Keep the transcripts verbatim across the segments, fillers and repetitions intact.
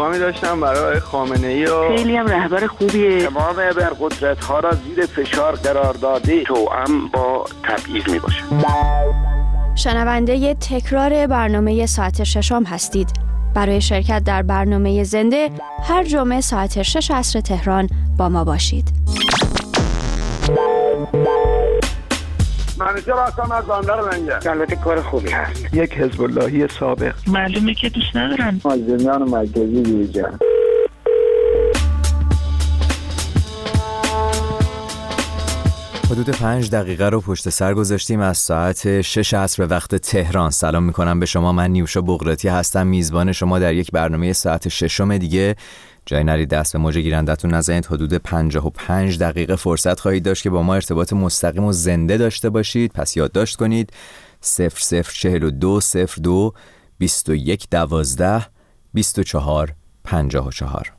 پیغامی داشتم برای خامنه‌ای و خیلی هم رهبر خوبیه. تمام ابرقدرت‌ها را زیر فشار قرار داده توأم با تبعیض میباشه. شنونده تکرار برنامه ساعت ششم هستید. برای شرکت در برنامه زنده هر جمعه ساعت شش عصر تهران با ما باشید. منیشه راستم از باندر منگه. البته کار خوبی هست. یک حزب اللهی سابق. معلومه که دوست ندارن. مازنیان مرکزی دیجن. حدود پنج دقیقه رو پشت سر گذاشتیم از ساعت شش عصر به وقت تهران. سلام میکنم به شما، من نیوشا بغراتی هستم، میزبان شما در یک برنامه ساعت ششم دیگه. جای نرید دست به موج گیرندتون نزنید. حدود پنجاه و پنج دقیقه فرصت خواهید داشت که با ما ارتباط مستقیم و زنده داشته باشید. پس یادداشت کنید صفر صفر چهل و دو صفر دو بیست و یک دوازده بیست و چهار پنجاه و چهار.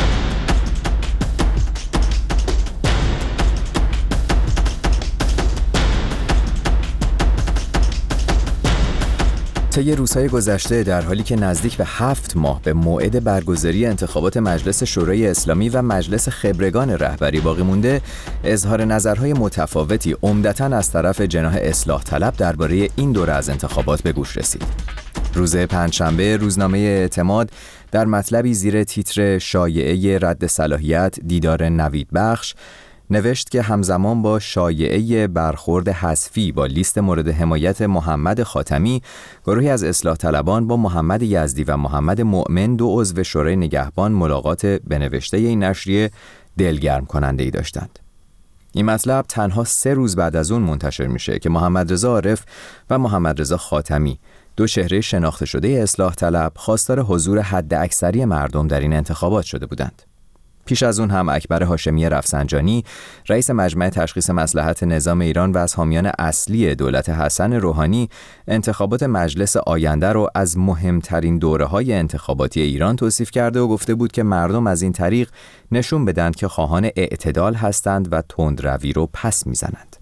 طی روزهای گذشته در حالی که نزدیک به هفت ماه به موعد برگزاری انتخابات مجلس شورای اسلامی و مجلس خبرگان رهبری باقی مونده، اظهار نظرهای متفاوتی عمدتاً از طرف جناح اصلاح طلب درباره این دوره از انتخابات به گوش رسید. روز پنجشنبه روزنامه اعتماد در مطلبی زیر تیتر شایعه رد صلاحیت دیدار نوید بخش نوشت که همزمان با شایعه برخورد حذفی با لیست مورد حمایت محمد خاتمی، گروهی از اصلاح طلبان با محمد یزدی و محمد مؤمن، دو عضو شورای نگهبان، ملاقات به نوشته این نشریه دلگرم کننده ای داشتند. این مطلب تنها سه روز بعد از اون منتشر میشه که محمد رضا عارف و محمد رضا خاتمی، دو چهره شناخته شده اصلاح طلب، خواستار حضور حد اکثری مردم در این انتخابات شده بودند. پیش از اون هم اکبر هاشمی رفسنجانی، رئیس مجمع تشخیص مصلحت نظام ایران و از حامیان اصلی دولت حسن روحانی، انتخابات مجلس آینده رو از مهمترین دوره‌های انتخاباتی ایران توصیف کرده و گفته بود که مردم از این طریق نشون بدن که خواهان اعتدال هستند و تندروی رو پس میزنند.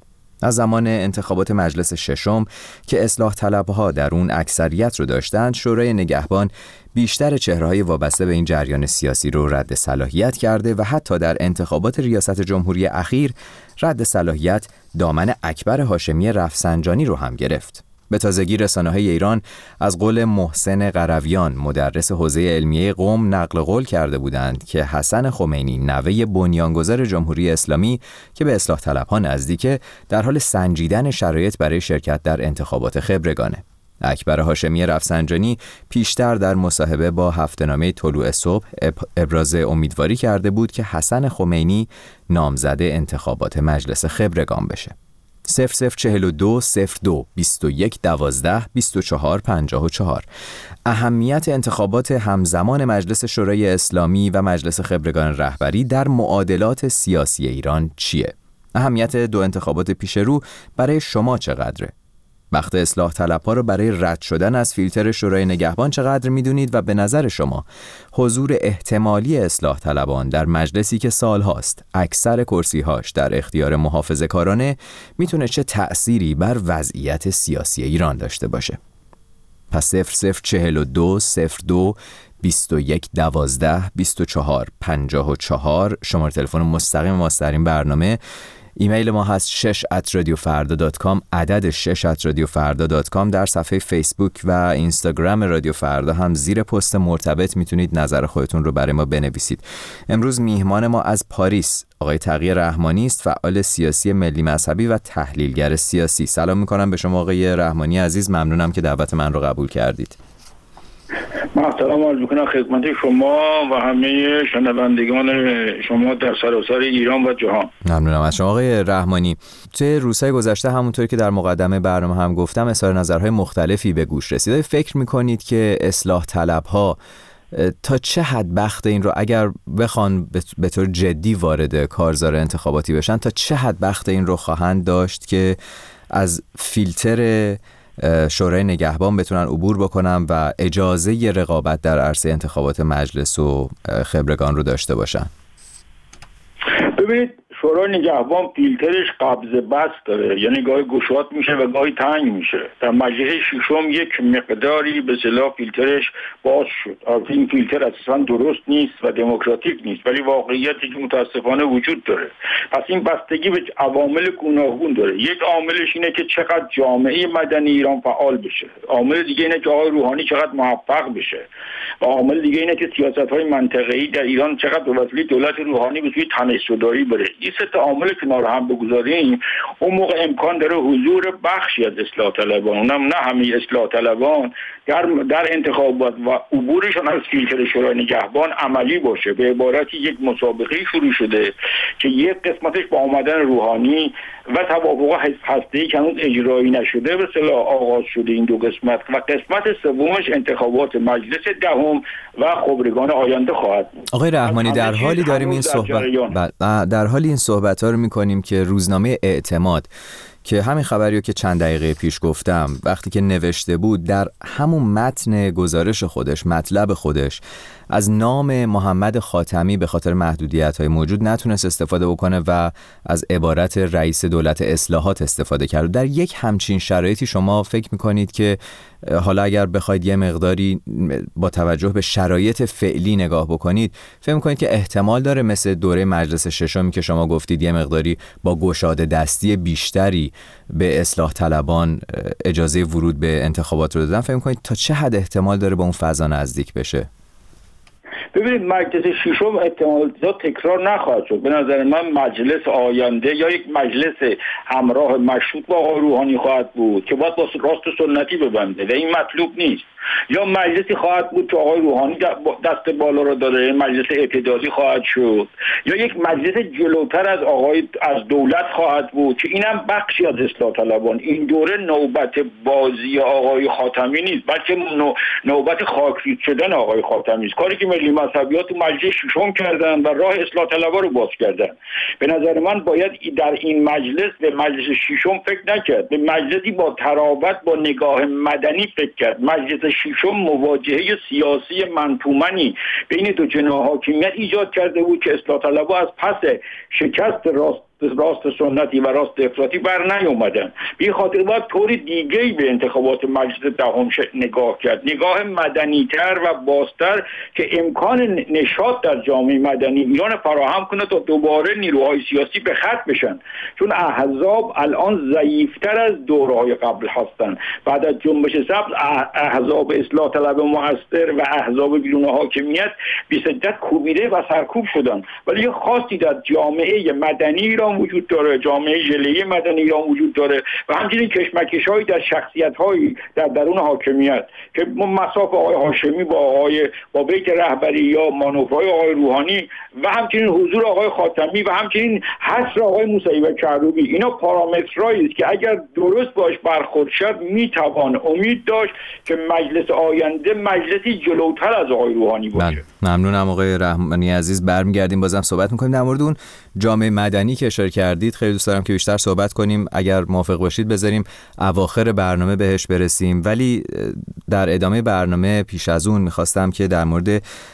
از زمان انتخابات مجلس ششم که اصلاح طلبها در اون اکثریت رو داشتند، شورای نگهبان بیشتر چهره‌های وابسته به این جریان سیاسی رو رد صلاحیت کرده و حتی در انتخابات ریاست جمهوری اخیر رد صلاحیت دامن اکبر هاشمی رفسنجانی رو هم گرفت. به تازگی رسانه‌های ایران از قول محسن قرویان، مدرس حوزه علمیه قم، نقل قول کرده بودند که حسن خمینی، نوه بنیانگذار جمهوری اسلامی که به اصلاح طلبها نزدیکه، در حال سنجیدن شرایط برای شرکت در انتخابات خبرگانه. اکبر هاشمی رفسنجانی پیشتر در مصاحبه با هفته‌نامه طلوع صبح ابراز امیدواری کرده بود که حسن خمینی نامزد انتخابات مجلس خبرگان بشه. صفر صفر چهل و دو صفر دو بیست و یک دوازده بیست و چهار پنجاه و چهار. اهمیت انتخابات همزمان مجلس شورای اسلامی و مجلس خبرگان رهبری در معادلات سیاسی ایران چیه؟ اهمیت دو انتخابات پیش رو برای شما چقدره؟ وقت اصلاح طلبها رو برای رد شدن از فیلتر شورای نگهبان چقدر میدونید و به نظر شما حضور احتمالی اصلاح طلبان در مجلسی که سالهاست اکثر کرسی‌هاش در اختیار محافظه‌کارانه میتونه چه تأثیری بر وضعیت سیاسی ایران داشته باشه؟ پس صفر صفر چهل و دو صفر دو بیست و یک دوازده بیست و چهار پنجاه و چهار شماره تلفن مستقیم ماست در این برنامه. ایمیل ما هست شش ات رادیو فردا دات کام، عدد شش ات رادیو فردا دات کام. در صفحه فیسبوک و اینستاگرام رادیو فردا هم زیر پست مرتبط میتونید نظر خودتون رو برای ما بنویسید. امروز میهمان ما از پاریس آقای تقی رحمانی است، فعال سیاسی ملی مذهبی و تحلیلگر سیاسی. سلام میکنم به شما آقای رحمانی عزیز، ممنونم که دعوت من رو قبول کردید. من سلام عرض میکنم خدمت شما و همه شنوندگان شما در سراسر ایران و جهان. ممنونم از شما آقای رحمانی. توی روزهای گذشته همونطوری که در مقدمه برنامه هم گفتم اظهار نظرهای مختلفی به گوش رسیده. فکر میکنید که اصلاح طلبها تا چه حد بخت این رو اگر بخوان به طور جدی وارد کارزار انتخاباتی بشن، تا چه حد بخت این رو خواهند داشت که از فیلتر شورای نگهبان بتونن عبور بکنن و اجازه رقابت در عرصه انتخابات مجلس و خبرگان رو داشته باشن؟ ببینید شورای نگهبان فیلترش قبض بست داره، یعنی گاهی گشاد میشه و گاهی تنگ میشه. در مجلس ششم یک مقداری به اصطلاح فیلترش باز شد. البته این فیلتر اصلا درست نیست و دموکراتیک نیست، ولی واقعیتی که متاسفانه وجود داره. پس این بستگی به عوامل گوناگون داره. یک عاملش اینه که چقدر جامعه مدنی ایران فعال بشه، عامل دیگه اینه که آقای روحانی چقدر موفق بشه، و عامل دیگه اینه که سیاست‌های منطقه‌ای در ایران چقدر به وسیله دولت روحانی به سوی تنش‌زدایی بره. این سه تا عامل کنار هم بگذاریم، اون موقع امکان داره حضور بخشی از اصلاح طلبان، اونم نه همه اصلاح طلبان، در در انتخابات و عبورشان از فیلتر شورای نگهبان عملی باشه. به عبارتی یک مسابقه شروع شده که یک قسمتش با آمدن روحانی و توافق هسته‌ای که هنوز اجرایی نشده به اصطلاح آغاز شده این دو قسمت، و قسمت سومش انتخابات مجلس دهم و خبرگان آینده خواهد بود. آقای رحمانی، در حالی داریم این صحبت در, در حالی این صحبت‌ها رو می‌کنیم که روزنامه اعتماد که همین خبریو که چند دقیقه پیش گفتم وقتی که نوشته بود، در همون متن گزارش خودش، مطلب خودش، از نام محمد خاتمی به خاطر محدودیت‌های موجود نتونست استفاده بکنه و از عبارت رئیس دولت اصلاحات استفاده کرد. در یک همچین شرایطی شما فکر می‌کنید که حالا اگر بخواید یه مقداری با توجه به شرایط فعلی نگاه بکنید، فکر می‌کنید که احتمال داره مثل دوره مجلس ششمی که شما گفتید یه مقداری با گشاده دستی بیشتری به اصلاح طلبان اجازه ورود به انتخابات رو دادن، فکر می‌کنید تا چه حد احتمال داره به اون فضا نزدیک بشه؟ ببینید، مجلس ششم احتمال تکرار نخواهد شد. به نظر من مجلس آینده یا یک مجلس همراه مشروط با آقای روحانی خواهد بود که باید با راست و سنتی ببنده و این مطلوب نیست، یا مجلسی خواهد بود که آقای روحانی دست بالا رو داره، مجلس اعتدالی خواهد شد، یا یک مجلس جلوتر از آقای از دولت خواهد بود که اینم بخشی از اصلاح طلبان. این دوره نوبت بازی آقای خاتمی نیست، بلکه نوبت خاکریز شدن آقای خاتمی است. کاری که ملی مذهبیات تو مجلس ششم کردن و راه اصلاح طلبا رو باز کردن. به نظر من باید در این مجلس به مجلس ششم فکر نکرد، به مجلسی با ترابط با نگاه مدنی فکر کرد. مجلس ششم مواجهه سیاسی منطومنی بین دو جناح حاکمیت ایجاد کرده بود که اصلاح طلبا از پس شکست راست راست سنتی و راست افراطی بر نیومدن. به خاطر باید طور دیگه‌ای به انتخابات مجلس دهم نگاه کرد، نگاه مدنی‌تر و بازتر که امکان نشاط در جامعه مدنی ایران فراهم کنه تا دوباره نیروهای سیاسی به خط بشن، چون احزاب الان ضعیف‌تر از دوره‌های قبل هستن. بعد از جنبش سبز احزاب اصلاح طلب مؤثر و احزاب بیرون حاکمیت به شدت کوبیده و سرکوب شدن، ولی یه خاصی در جامعه مدنی ایران وجود داره، جامعه ژله‌ای مدنی ایران وجود داره و همچنین کشمکش‌هایی در شخصیت‌هایی در درون حاکمیت که مساف آقای هاشمی با آقای با بیت رهبری یا مانورهای آقای روحانی و همچنین حضور آقای خاتمی و همچنین حصر آقای موسوی و کروبی، اینا پارامترهایی است که اگر درست باش برخورد شد میتوان امید داشت که مجلس آینده مجلسی جلوتر از آقای روحانی باشه. ممنونم آقای رحمانی عزیز. برمیگردیم بازم صحبت می‌کنیم در مورد اون جامعه مدنی که اشاره کردید. خیلی دوست دارم که بیشتر صحبت کنیم، اگر موافق باشید بذاریم اواخر برنامه بهش برسیم، ولی در ادامه برنامه پیش از اون می‌خواستم که در مورد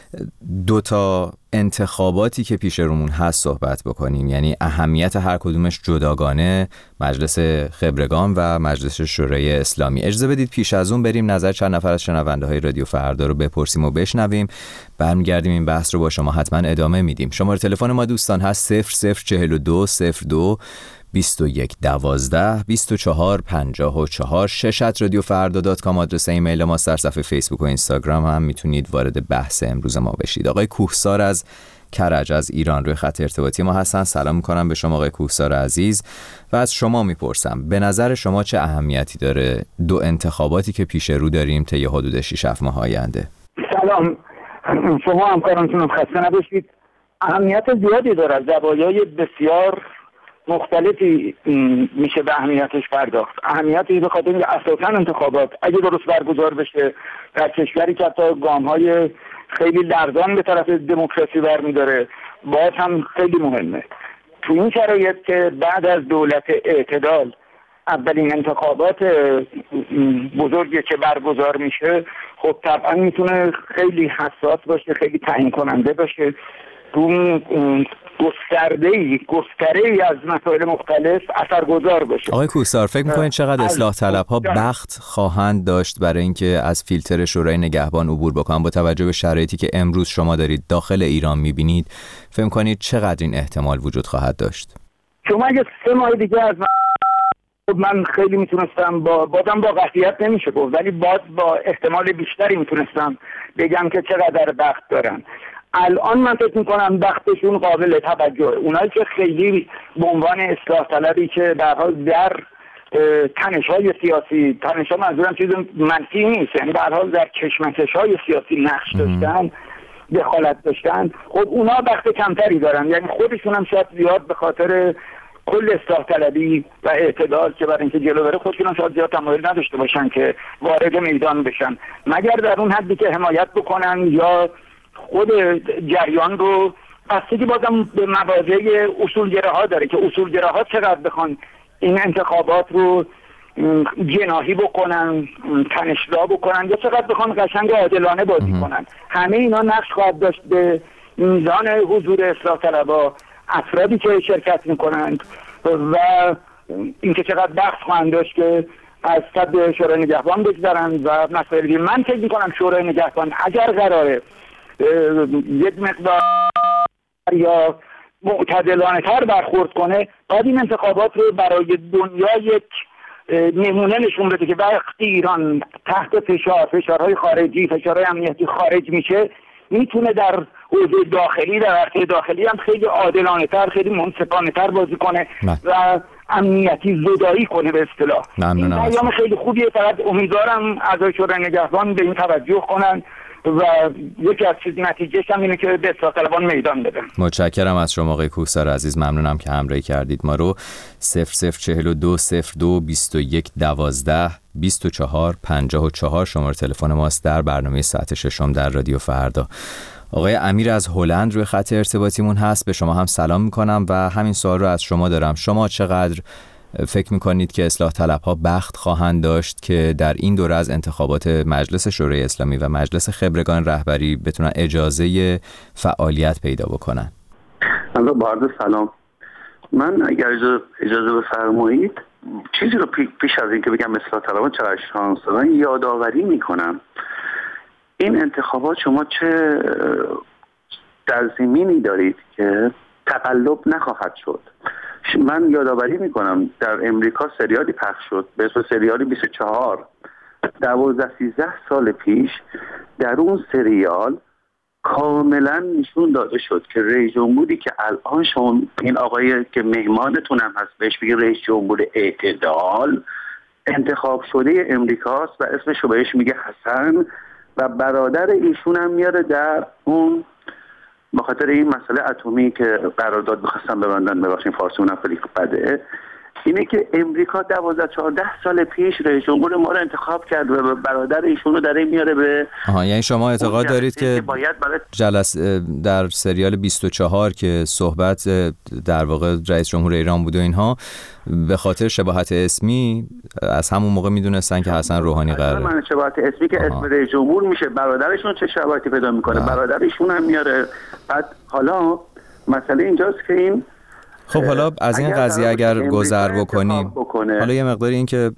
دو تا انتخاباتی که پیش رومون هست صحبت بکنیم، یعنی اهمیت هر کدومش جداگانه، مجلس خبرگان و مجلس شورای اسلامی. اجازه بدید پیش از اون بریم نظر چند نفر از شنونده های رادیو فردا رو بپرسیم و بشنویم، برمیگردیم این بحث رو با شما حتما ادامه میدیم. شماره تلفن ما دوستان هست صفر صفر چهل و دو صفر دو بیست و یک دوازده بیست و چهار پنجاه و چهار. شش ات رادیو فردا دات کام آدرس ایمیل ما. در صفحه فیسبوک و اینستاگرام هم میتونید وارد بحث امروز ما بشید. آقای کوهسار از کرج از ایران روی خط ارتباطی ما هستن. سلام میکنم به شما آقای کوهسار عزیز و از شما میپرسم به نظر شما چه اهمیتی داره دو انتخاباتی که پیش رو داریم طی حدود شش هفت ماه آینده؟ سلام، شما همکارانتون خسته نباشید. اهمیت زیادی داره، زوایای بسیار مختلفی میشه به اهمیتش پرداخت. اهمیتی به خاطر اینکه اساساً انتخابات اگه درست برگزار بشه در کشوری که حتی گام‌های خیلی لرزان به طرف دموکراسی برمی‌داره، باز هم خیلی مهمه. تو این شرایط که بعد از دولت اعتدال اولین انتخابات بزرگی که برگزار میشه، خب طبعا میتونه خیلی حساس باشه، خیلی تعیین کننده باشه. تو گسترده‌ای گستره‌ای از مسائل مختلف اثرگذار باشه. آقای کوهسار، فکر می‌کنید چقدر اصلاح طلب‌ها بخت خواهند داشت برای اینکه از فیلتر شورای نگهبان عبور بکنن با توجه به شرایطی که امروز شما دارید داخل ایران می‌بینید؟ فکر می‌کنید چقدر این احتمال وجود خواهد داشت؟ شما اگه سه ماه دیگه از من من خیلی میتونستم با بازم با قطعیت نمیشه گفت، ولی باز با احتمال بیشتری میتونستم بگم که چقدر بخت دارن. الان من فکر میکنم بختشون قابل توجه. اونایی که خیلی به عنوان اصلاح طلبی که در حال در تنش‌های سیاسی، تنش‌ها منظورم چیز منفی نیست، یعنی در حال در کشمکش‌های سیاسی نقش داشتن، دخالت داشتن، خب اونا بخت کمتری دارن. یعنی خودشون هم شاید زیاد به خاطر کل اصلاح طلبی و اعتدال که برای اینکه جلو بره خودشون هم شاید زیاد تمایل نداشته باشن که وارد میدان بشن، مگر در اون حدی که حمایت بکنن یا خود جریان رو. بستگی بازم به مواضع اصولگراها داره که اصولگراها چقدر بخوان این انتخابات رو جناحی بکنن، تنش‌زا بکنن، یا چقدر بخوان قشنگ عادلانه بازی کنن. همه اینا نقش خواهد داشت به میزان حضور اصلاح طلبا، افرادی که شرکت میکنند و اینکه چقدر بخت خواهند داشت که از صد شورای نگهبان بگذارن و مسائل دیگه. من فکر میکنم شورای نگهبان اگر قراره یک مقدار یا معتدلانه تر برخورد کنه، باید این انتخابات رو برای دنیا یک نمونه نشون بده که وقتی ایران تحت فشار، فشارهای خارجی، فشارهای امنیتی خارج میشه، میتونه در حوزه داخلی، در عرصه داخلی هم خیلی عادلانه تر، خیلی منصفانه تر بازی کنه نه. و امنیتی زدایی کنه به اصطلاح. این پیام خیلی خوبیه. فقط امیدوارم اعضای شورای نگهبان به این توجه کنن و یکی از چیز نتیجهش هم اینه که به اصلاح طلبان میدان بدن. متشکرم از شما آقای کوهسار عزیز، ممنونم که همراهی کردید ما رو. صفر صفر چهل و دو صفر دو بیست و یک دوازده بیست و چهار پنجاه و چهار شماره تلفن ماست در برنامه ساعت ششم در رادیو فردا. آقای امیر از هلند روی خط ارتباطیمون هست، به شما هم سلام میکنم و همین سوال رو از شما دارم. شما چقدر فکر میکنید که اصلاح طلبها بخت خواهند داشت که در این دوره از انتخابات مجلس شورای اسلامی و مجلس خبرگان رهبری بتونن اجازه فعالیت پیدا بکنن؟ الله با عرض سلام. من اگر اجازه بفرمایید چیزی رو پیش از این که بگم اصلاح طلبان چقدر شانس دارن یادآوری میکنم. این انتخابات شما چه در زمینی دارید که تقلب نخواهد شد. من یادآوری میکنم در امریکا سریالی پخش شد به اسم سریال بیست و چهار، دوازده سیزده سال پیش. در اون سریال کاملا نشون داده شد که رئیس جمهوری که الان شما این آقای که مهمانتون هم هست بهش بگید رئیس جمهور اعتدال، انتخاب شده امریکاست و اسمش رو بهش میگه حسن و برادر ایشون هم میاره در اون به خاطر این مسئله اتمی که قرارداد می‌خواستن ببندن. ببخشید فارسیمون خیلی بده. اینه که امریکا دوازده چهارده سال پیش رئیس جمهور ما رو انتخاب کرد و برادر ایشون رو در این میاره به آها. یعنی شما اعتقاد دارید که برای... جلسه در سریال بیست و چهار که صحبت در واقع رئیس جمهور ایران بود و اینها به خاطر شباهت اسمی از همون موقع میدونستن که حسن روحانی قراره؟ من شباهت اسمی که آها. اسم رئیس جمهور میشه، برادرشون چه شباهتی پیدا میکنه؟ برادرشون هم میاره. بعد حالا مسئله اینجاست که این خب حالا از این قضیه اگر گذر بکنیم، حالا یه مقداری این که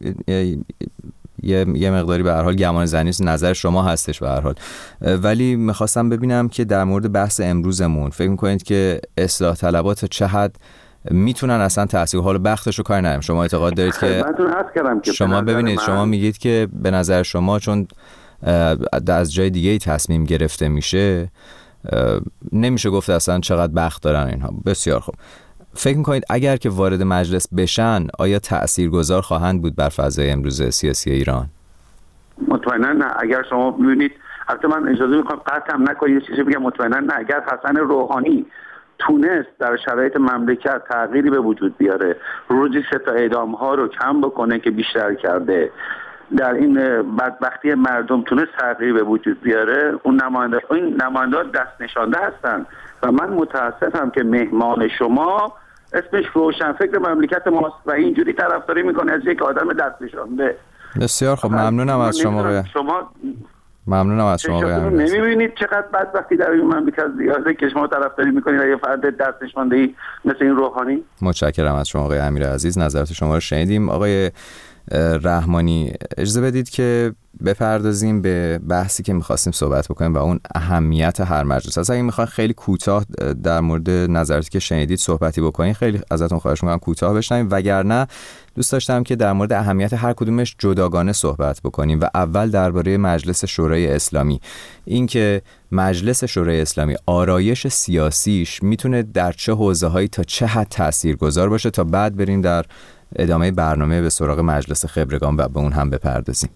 یه یه مقداری به هر حال گمان زنی نظر شما هستش به هر حال، ولی میخواستم ببینم که در مورد بحث امروزمون فکر میکنید که اصلاح طلبات چه حد میتونن اصلا تاثیر حال بختش رو کار نداریم؟ شما اعتقاد دارید که شما ببینید شما میگید که به نظر شما چون از جای دیگه ای تصمیم گرفته میشه نمیشه گفت اصلا چقدر بخت دارن اینها. بسیار خوب. فکر میکنید اگر که وارد مجلس بشن آیا تأثیرگذار خواهند بود بر فضای امروز سیاسی ایران؟ مطمئنا نه. اگر شما ببینید، البته من اجازه میخوام قطعا نکنید یه چیزی بگم، مطمئنا نه. اگر حسن روحانی تونست در شرایط مملکت تغییری به وجود بیاره، روزی سه تا اعدام ها رو کم بکنه که بیشتر کرده، در این بدبختی مردم تونست تغییری به وجود بیاره، اون نماینده این نماینده دست نشانده هستن و من متاسفم که مهمان شما اسمش روشنفکر مملکت ماست و اینجوری طرفداری میکنه از یک آدم دست نشانده. بسیار خب، ممنونم از شما. شما ممنونم از شما آقای امیرعزیز. نمی‌بینید چقدر بدبختی در این مملکت زیاده که شما طرفداری می‌کنید یه فرد دستش مانده‌ای مثل این روحانی؟ متشکرم از شما آقای امیرعزیز، نظرات شما رو شنیدیم. آقای رحمانی، اجازه بدید که بپردازیم به بحثی که می‌خواستیم صحبت بکنیم و اون اهمیت هر مجلس است. اگه می‌خواید خیلی کوتاه در مورد نظراتی که شنیدید صحبتی بکنید، خیلی ازتون خواهش می‌کنم کوتاه بشنویم، وگرنه دوست داشتم که در مورد اهمیت هر کدومش جداگانه صحبت بکنیم. و اول درباره مجلس شورای اسلامی، اینکه مجلس شورای اسلامی آرایش سیاسیش میتونه در چه حوزه‌هایی تا چه حد تاثیرگذار باشه، تا بعد بریم در ادامه برنامه به سراغ مجلس خبرگان و به اون هم بپردازیم.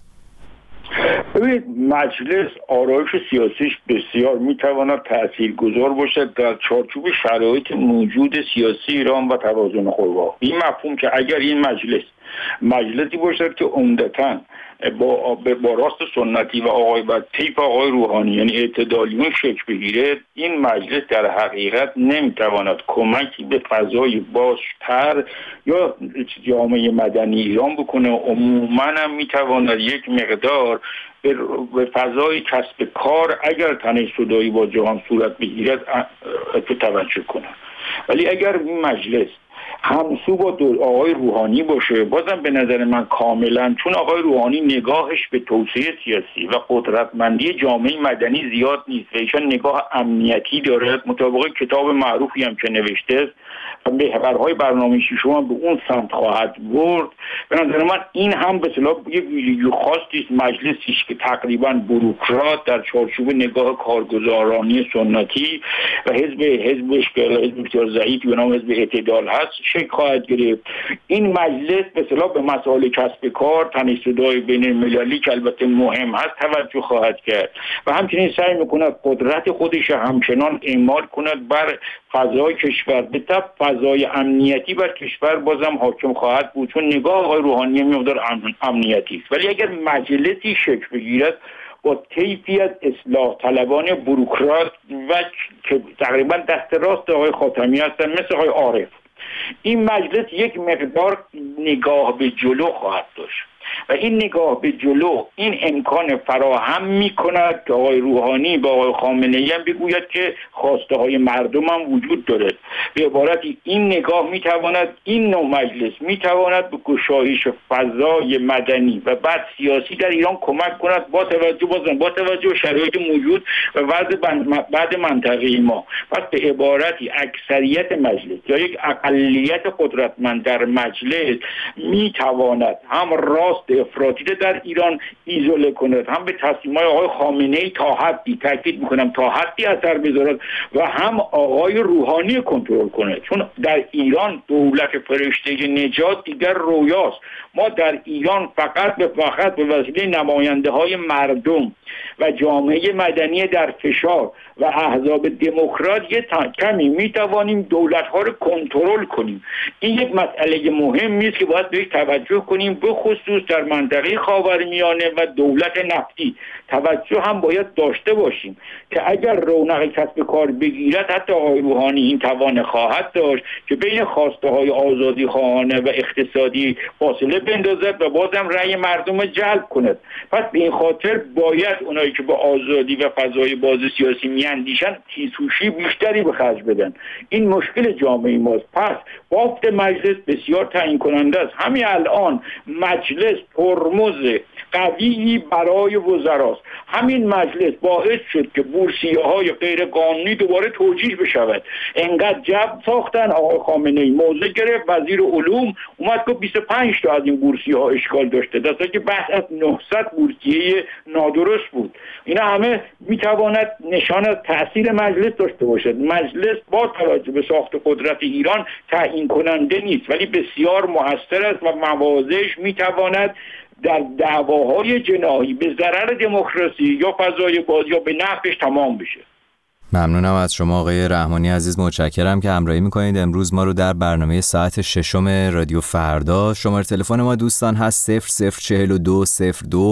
ببینید، مجلس آرایش سیاسیش بسیار میتواند تاثیرگذار باشد در چارچوب شرایط موجود سیاسی ایران و توازن قوا. این مفهوم که اگر این مجلس مجلسی باشد که عمدتاً با با راست سنتی و آقای و طیف آقای روحانی یعنی اعتدالیون شکل بگیره، این مجلس در حقیقت نمیتواند کمکی به فضای بازتر یا جامعه مدنی ایران بکنه. عموماً هم میتواند یک مقدار به فضای کسب کار اگر تناسدایی با جهان صورت بگیرد توجه کنه. ولی اگر این مجلس همسو با آقای روحانی باشه، بازم به نظر من کاملا، چون آقای روحانی نگاهش به توسعه سیاسی و قدرتمندی جامعه مدنی زیاد نیست و ایشان نگاه امنیتی داره، مطابق کتاب معروفی هم که نوشته و محورهای برنامه ششم هم به اون سمت خواهد برد. به نظر من این هم به اصطلاح یک ویژگی خاصی است مجلسی که تقریبا بوروکرات در چارچوب نگاه کارگزارانی سنتی و حزب حزبش که حزب بسیار ضعیفی به نام حزب اعتدال هست شکل خواهد گرفت. این مجلس به اصطلاح به مسائل کسب کار، تناسدای بین المللی که البته مهم هست توجه خواهد کرد و همچنین سعی میکند قدرت خودش همچنان اعمال کند بر فضای کشور. به طب فضای امنیتی بر کشور بازم حاکم خواهد بود، چون نگاه آقای روحانی مقدار امنیتی است. ولی اگر مجلسی شکل بگیرد با طیفی از اصلاح طلبان بوروکرات و که تقریبا دست راست آقای خاتمی هستن مثل آقای عارف، این مجلس یک مقدار نگاه به جلو خواهد داشت و این نگاه به جلو این امکان فراهم می کند که آقای روحانی با آقای خامنه‌ای هم بگوید که خواسته های مردم هم وجود دارد. به عبارتی این نگاه می تواند، این نوع مجلس می تواند به گشایش فضای مدنی و بعد سیاسی در ایران کمک کند با توجه بازم با توجه به شرایط موجود و وضع بعد منطقه ما. پس به عبارتی اکثریت مجلس یا یک اقلیت قدرتمند در مجلس می تواند هم راست افراطی در ایران ایزوله کند، هم به تصمیم‌های آقای خامنه‌ای تا حدی، تاکید می‌کنم تا حدی اثر بذارد و هم آقای روحانی کنترل کنه. چون در ایران دولت فرشته نجات دیگر رویاست. ما در ایران فقط به فقط به وسیله نماینده‌های مردم و جامعه مدنی در فشار و احزاب دموکرات یه کمی میتوانیم دولت‌ها رو کنترل کنیم. این یک مسئله مهمی است که باید بهش توجه کنیم، به خصوص در منطقه خاورمیانه و دولت نفتی توجه هم باید داشته باشیم که اگر رونق کسب کار بگیرد، حتی آقای روحانی این توان خواهد داشت که بین خواسته های آزادی خواهانه و اقتصادی فاصله بندازد و بازم رأی مردم رو جلب کند. پس به این خاطر باید اونایی که با آزادی و فضای باز سیاسی میاندیشن تیزهوشی بیشتری به خرج بدن. این مشکل جامعه ماست. پس بافت مجلس بسیار تعیین کننده است. همین الان مجلس ترمز قوی برای وزراست. همین مجلس باعث شد که بورسیه‌های غیر قانونی دوباره توجیه بشود. انقدر جب ساختن، آقای خامنه‌ای موضع گرفت، وزیر علوم اومد که بیست و پنج تا از این بورسیه‌ها اشکال داشته، در حالی که بحث از نهصد بورسیه نادرست بود. اینا همه میتواند نشان از تأثیر مجلس داشته باشد. مجلس با توجه به ساخت قدرت ایران تعیین کننده نیست، ولی بسیار مؤثر است و مواضعش میتواند در دعواهای جناحی به ضرر دموکراسی یا فضای باز یا به نفعش تمام بشه. ممنونم از شما آقای رحمانی عزیز، متشکرم که همراهی میکنید امروز ما رو در برنامه ساعت ششم رادیو فردا. شماره تلفن ما دوستان هست صفر صفر چهل و دو صفر دو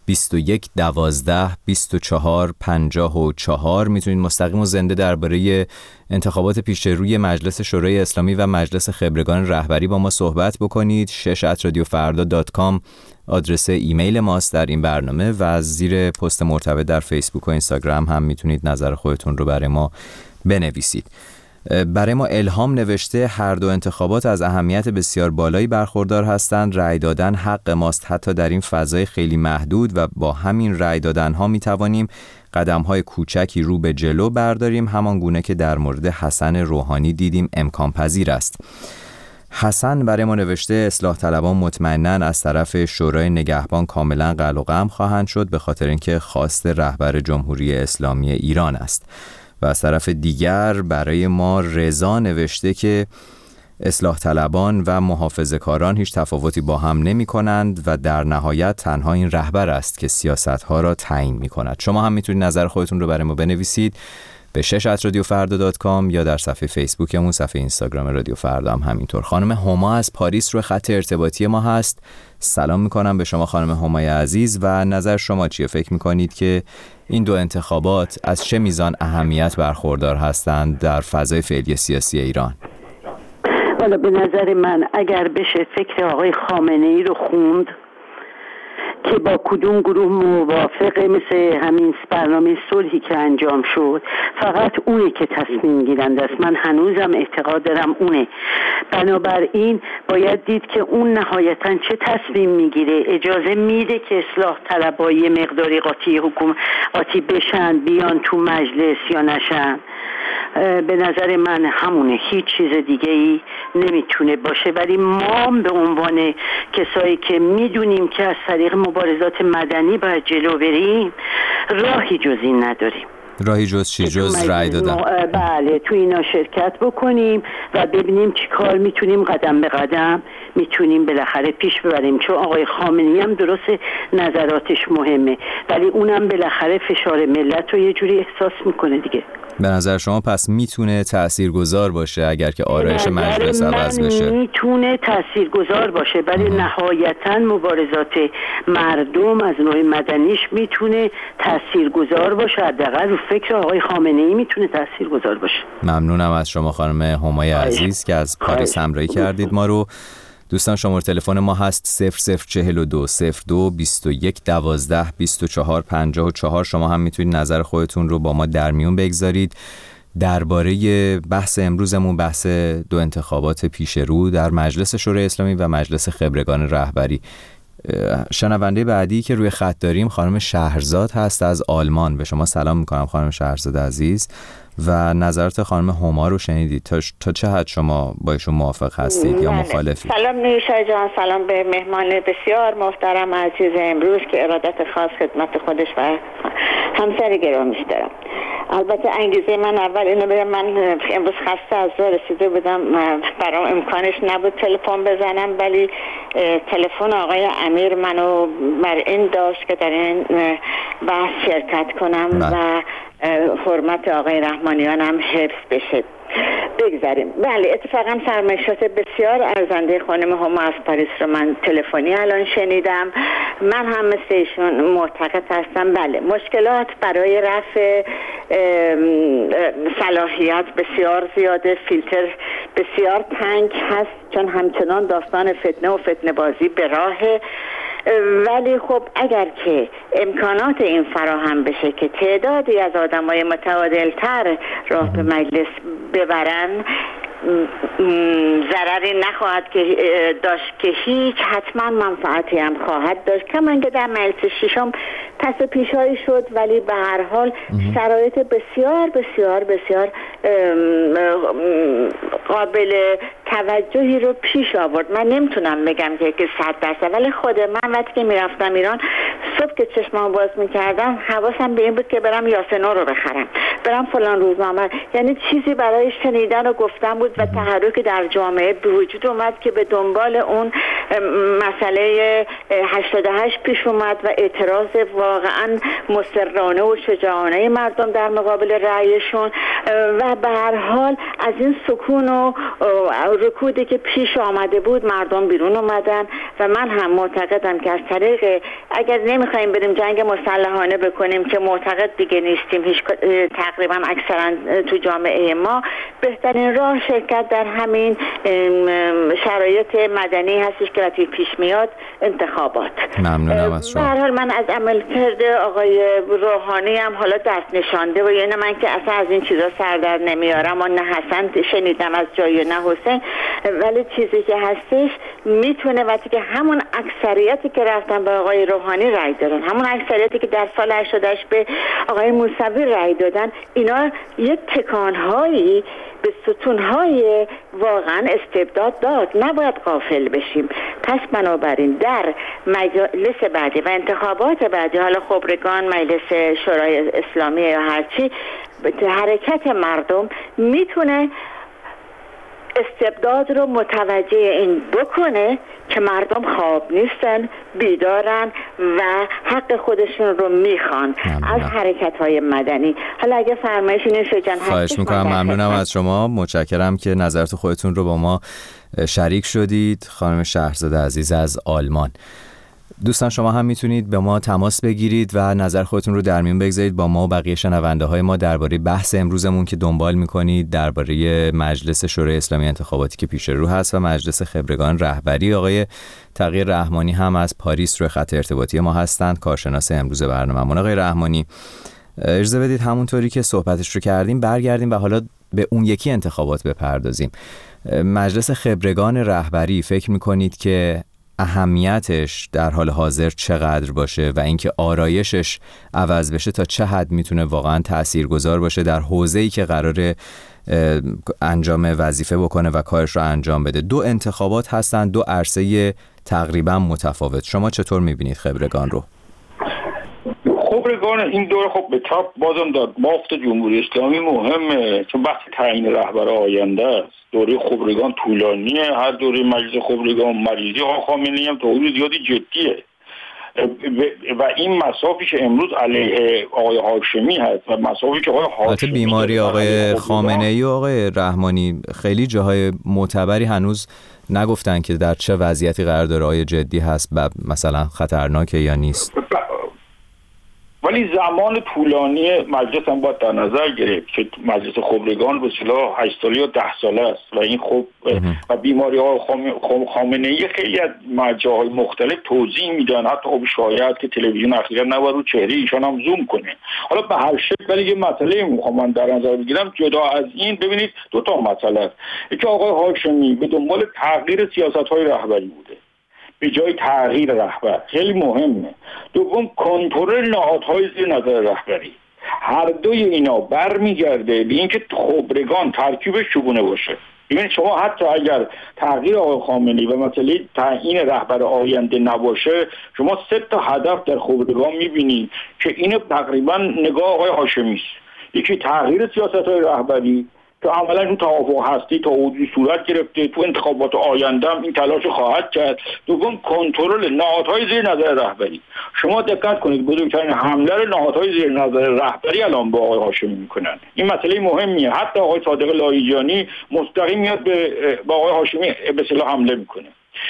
بیست و یک دوازده بیست و چهار پنجاه و چهار. میتونید مستقیم و زنده درباره انتخابات پیش روی مجلس شورای اسلامی و مجلس خبرگان رهبری با ما صحبت بکنید. شش ات رادیو فردا دات کام آدرس ایمیل ماست در این برنامه و از زیر پست مرتبط در فیسبوک و اینستاگرام هم میتونید نظر خودتون رو برای ما بنویسید. برای ما الهام نوشته هر دو انتخابات از اهمیت بسیار بالایی برخوردار هستند. رأی دادن حق ماست حتی در این فضای خیلی محدود و با همین رأی دادن ها می توانیم قدم های کوچکی رو به جلو برداریم، همان گونه که در مورد حسن روحانی دیدیم امکان پذیر است. حسن برای ما نوشته اصلاح طلبان مطمئناً از طرف شورای نگهبان کاملا قلع و قم خواهند شد به خاطر اینکه خواست رهبر جمهوری اسلامی ایران است. و از طرف دیگر برای ما رضا نوشته که اصلاح طلبان و محافظه‌کاران هیچ تفاوتی با هم نمی کنند و در نهایت تنها این رهبر است که سیاست‌ها را تعیین می کند. شما هم میتونید نظر خودتون رو برای ما بنویسید به شش ات رادیو فردا دات کام یا در صفحه فیسبوکمون، صفحه اینستاگرام رادیو فردا هم همینطور. خانم هما از پاریس رو خط ارتباطی ما هست. سلام میکنم به شما خانم همای عزیز و نظر شما چیه؟ فکر میکنید که این دو انتخابات از چه میزان اهمیت برخوردار هستند در فضای فعلی سیاسی ایران؟ والا به نظر من اگر بشه فکر آقای خامنه ای رو خوند که با کدوم گروه موافقه، مثل همین برنامه صلحی که انجام شد، فقط اونه که تصمیم گیرنده است. من هنوزم اعتقاد دارم اونه. بنابراین باید دید که اون نهایتاً چه تصمیم میگیره. اجازه میده که اصلاح طلبای مقداری قاطی حکومت قاطی بشن بیان تو مجلس یا نشن؟ به نظر من همونه، هیچ چیز دیگه ای نمیتونه باشه. ولی ما به عنوان کسایی که میدونیم که از طریق مبارزات مدنی باید جلو بریم، راهی جز این نداریم. راهی جز چی؟ جز رأی دادن؟ بله، تو اینا شرکت بکنیم و ببینیم چی کار میتونیم قدم به قدم میتونیم بالاخره پیش ببریم. چون آقای خامنه‌ای هم درست نظراتش مهمه، ولی اونم بالاخره فشار ملت رو یه جوری احساس میکنه دیگه. به نظر شما پس میتونه تاثیرگذار باشه اگر که آرایش مجلس عوض بشه؟ میتونه تاثیرگذار باشه، ولی نهایتا مبارزات مردم از نوع مدنیش میتونه تاثیرگذار باشه. حداقل رو فکر آقای خامنه ای میتونه تاثیرگذار باشه. ممنونم از شما خانم همای عزیز که از پاریس همراهی کردید ما رو. دوستان شماره تلفن ما هست صفر صفر چهل و دو صفر دو بیست و یک دوازده بیست و چهار پنجاه و چهار. شما هم میتونید نظر خودتون رو با ما در میون بگذارید درباره بحث امروزمون، بحث دو انتخابات پیش رو در مجلس شورای اسلامی و مجلس خبرگان رهبری. شنونده بعدی که روی خط داریم خانم شهرزاد هست از آلمان. به شما سلام میکنم خانم شهرزاد عزیز و نظرات خانم هما رو شنیدید. تا, تا چه حد شما با ایشون موافق هستید یا مخالفید؟ سلام نیوشا جان، سلام به مهمان بسیار محترم عزیز امروز که ارادت خاص خدمت خودش و همسر گرامیش دارم. البته انگیزه من اول اینو بگم، من امروز خسته از راه رسیده بودم، برام امکانش نبود تلفن بزنم، ولی تلفن آقای امیر منو بر این داشت که در این بحث شرکت کنم نه. و حرمت آقای رحمانیان هم حفظ بشه. بگذاریم. بله، اتفاقا فرمایشات بسیار ارزنده خانم هما از پاریس رو من تلفنی الان شنیدم. من هم مثل ایشون معتقد هستم بله مشکلات برای رفع صلاحیت بسیار زیاده، فیلتر بسیار تنگ هست، چون همچنان داستان فتنه و فتنه بازی به راهه. ولی خب اگر که امکانات این فراهم بشه که تعدادی از آدمای متعادل‌تر راه به مجلس ببرن، ضرری نخواهد که داشت که هیچ حتما منفعتی هم خواهد داشت. کمان که در مجلس ششم پس و پیشایی شد، ولی به هر حال شرایط بسیار بسیار بسیار قابل توجهی رو پیش آورد. من نمیتونم بگم که که صد درصد، ولی خود من وقتی که میرفتم ایران صبح که چشمام باز میکردم حواسم به این بود که برم یاسنو رو بخرم، برم فلان روزنامه، یعنی چیزی برای شنیدن و گفتن بود و تحرکی در جامعه به وجود اومد که به دنبال اون مسئله هشتاد و هشت پیش اومد و اعتراض واقعا مصرانه و شجاعانه مردم در مقابل رأیشون و به هر حال از این سکون و رکودی که پیش آمده بود مردم بیرون اومدن و من هم معتقدم که از طریق اگر نمیخ... میخوایم بریم جنگ مسلحانه بکنیم که معتقد دیگه نیستیم هیچ تقریبا اکثرا تو جامعه ما، بهترین راه شرکت در همین شرایط مدنی هستش که وقتی پیش میاد انتخابات. ممنونم از شما. به هر حال من از عمل کرده آقای روحانی هم حالا دست نشانده و یعنی من که اصلا از این چیزا سر در نمیارم و نه حسن شنیدم از جایی نه حسین، ولی چیزی که هستش میتونه وقتی که همون اکثریتی که رفتن به آقای روحانی رای دادن، همون اکثریتی که در سال هشتاد و هشت به آقای موسوی رای دادن، اینا یک تکانهایی به ستونهای واقعا استبداد داد. نباید غافل بشیم. پس بنابراین در مجلس بعدی و انتخابات بعدی، حالا خبرگان، مجلس شورای اسلامی یا هرچی، حرکت مردم میتونه استبداد رو متوجه این بکنه که مردم خواب نیستن، بیدارن و حق خودشون رو میخوان از حرکت‌های مدنی. حالا اگه فرمایشی نشه جان خواهش میکنم. ممنونم از شما، متشکرم که نظرت خودتون رو با ما شریک شدید. خانم شهرزاد عزیز از آلمان. دوستان شما هم میتونید به ما تماس بگیرید و نظر خودتون رو در میون بگذارید با ما و بقیه شنونده های ما درباره بحث امروزمون که دنبال میکنید، درباره مجلس شورای اسلامی انتخاباتی که پیش رو هست و مجلس خبرگان رهبری. آقای تقی رحمانی هم از پاریس روی خط ارتباطی ما هستند، کارشناس امروز برنامه‌مون. آقای رحمانی، اجازه بدید همونطوری که صحبتش رو کردیم برگردیم و حالا به اون یکی انتخابات بپردازیم. مجلس خبرگان رهبری فکر میکنید که اهمیتش در حال حاضر چقدر باشه و اینکه آرایشش عوض بشه تا چه حد میتونه واقعا تاثیرگذار باشه در حوزه‌ای که قراره انجام وظیفه بکنه و کارش رو انجام بده؟ دو انتخابات هستن، دو عرصه تقریبا متفاوت. شما چطور میبینید خبرگان رو؟ خبرگان این دوره خب به تاپ بازم در بافت جمهوری اسلامی مهمه، چون بحث تعیین رهبر آینده است. دوره خبرگان طولانیه، هر دوره مجلس خبرگان مریضی ها خامنه‌ای هم تا حدود زیادی جدیه و این مسافی که امروز علیه آقای هاشمی هست و مسافی که آقای هاشمی بیماری آقای خامنه‌ای و آقای رحمانی خیلی جاهای معتبری هنوز نگفتن که در چه وضعیتی قرار داره، آیا جدی هست و مثلا خطرناکه یا نیست. ولی زمان طولانی مجلس هم باید در نظر گرفت که مجلس خبرگان به اصطلاح هشت ساله یا ده ساله است و این خب و بیماری های خامنه‌ای خیلی از جاهای مختلف توضیح میدن، حتی خب شاید که تلویزیون اخیرا نباید رو چهره ایشان هم زوم کنه. حالا به هر شکل ولی یه مسئله میخوام من در نظر بگیرم. جدا از این ببینید دو تا مسئله است. یکی آقای هاشمی به دنبال تغییر سیاست‌های رهبری بوده به جای تغییر رهبر، خیلی مهمه. دوم کنترل نهادهای زیر نظر رهبری. هر دوی اینا برمیگرده به اینکه خبرگان ترکیبش چگونه باشه. ببینید شما حتی اگر تغییر آقای خامنه‌ای و مسئله تعیین رهبر آینده نباشه، شما سه تا هدف در خبرگان میبینید که اینو تقریبا نگاه آقای هاشمی است. یکی تغییر سیاست‌های رهبری که عملا اون توافق هستی تا حدودی صورت گرفته، تو انتخابات آینده هم این تلاش خواهد کرد. دوم کنترل نهادهای زیر نظر رهبری. شما دقت کنید بزرگترین حمله نهادهای زیر نظر رهبری الان با آقای هاشمی میکنن. این مسئله مهمیه. حتی آقای صادق لایجانی مستقیم میاد به با آقای هاشمی به اصطلاح حمله میکنه.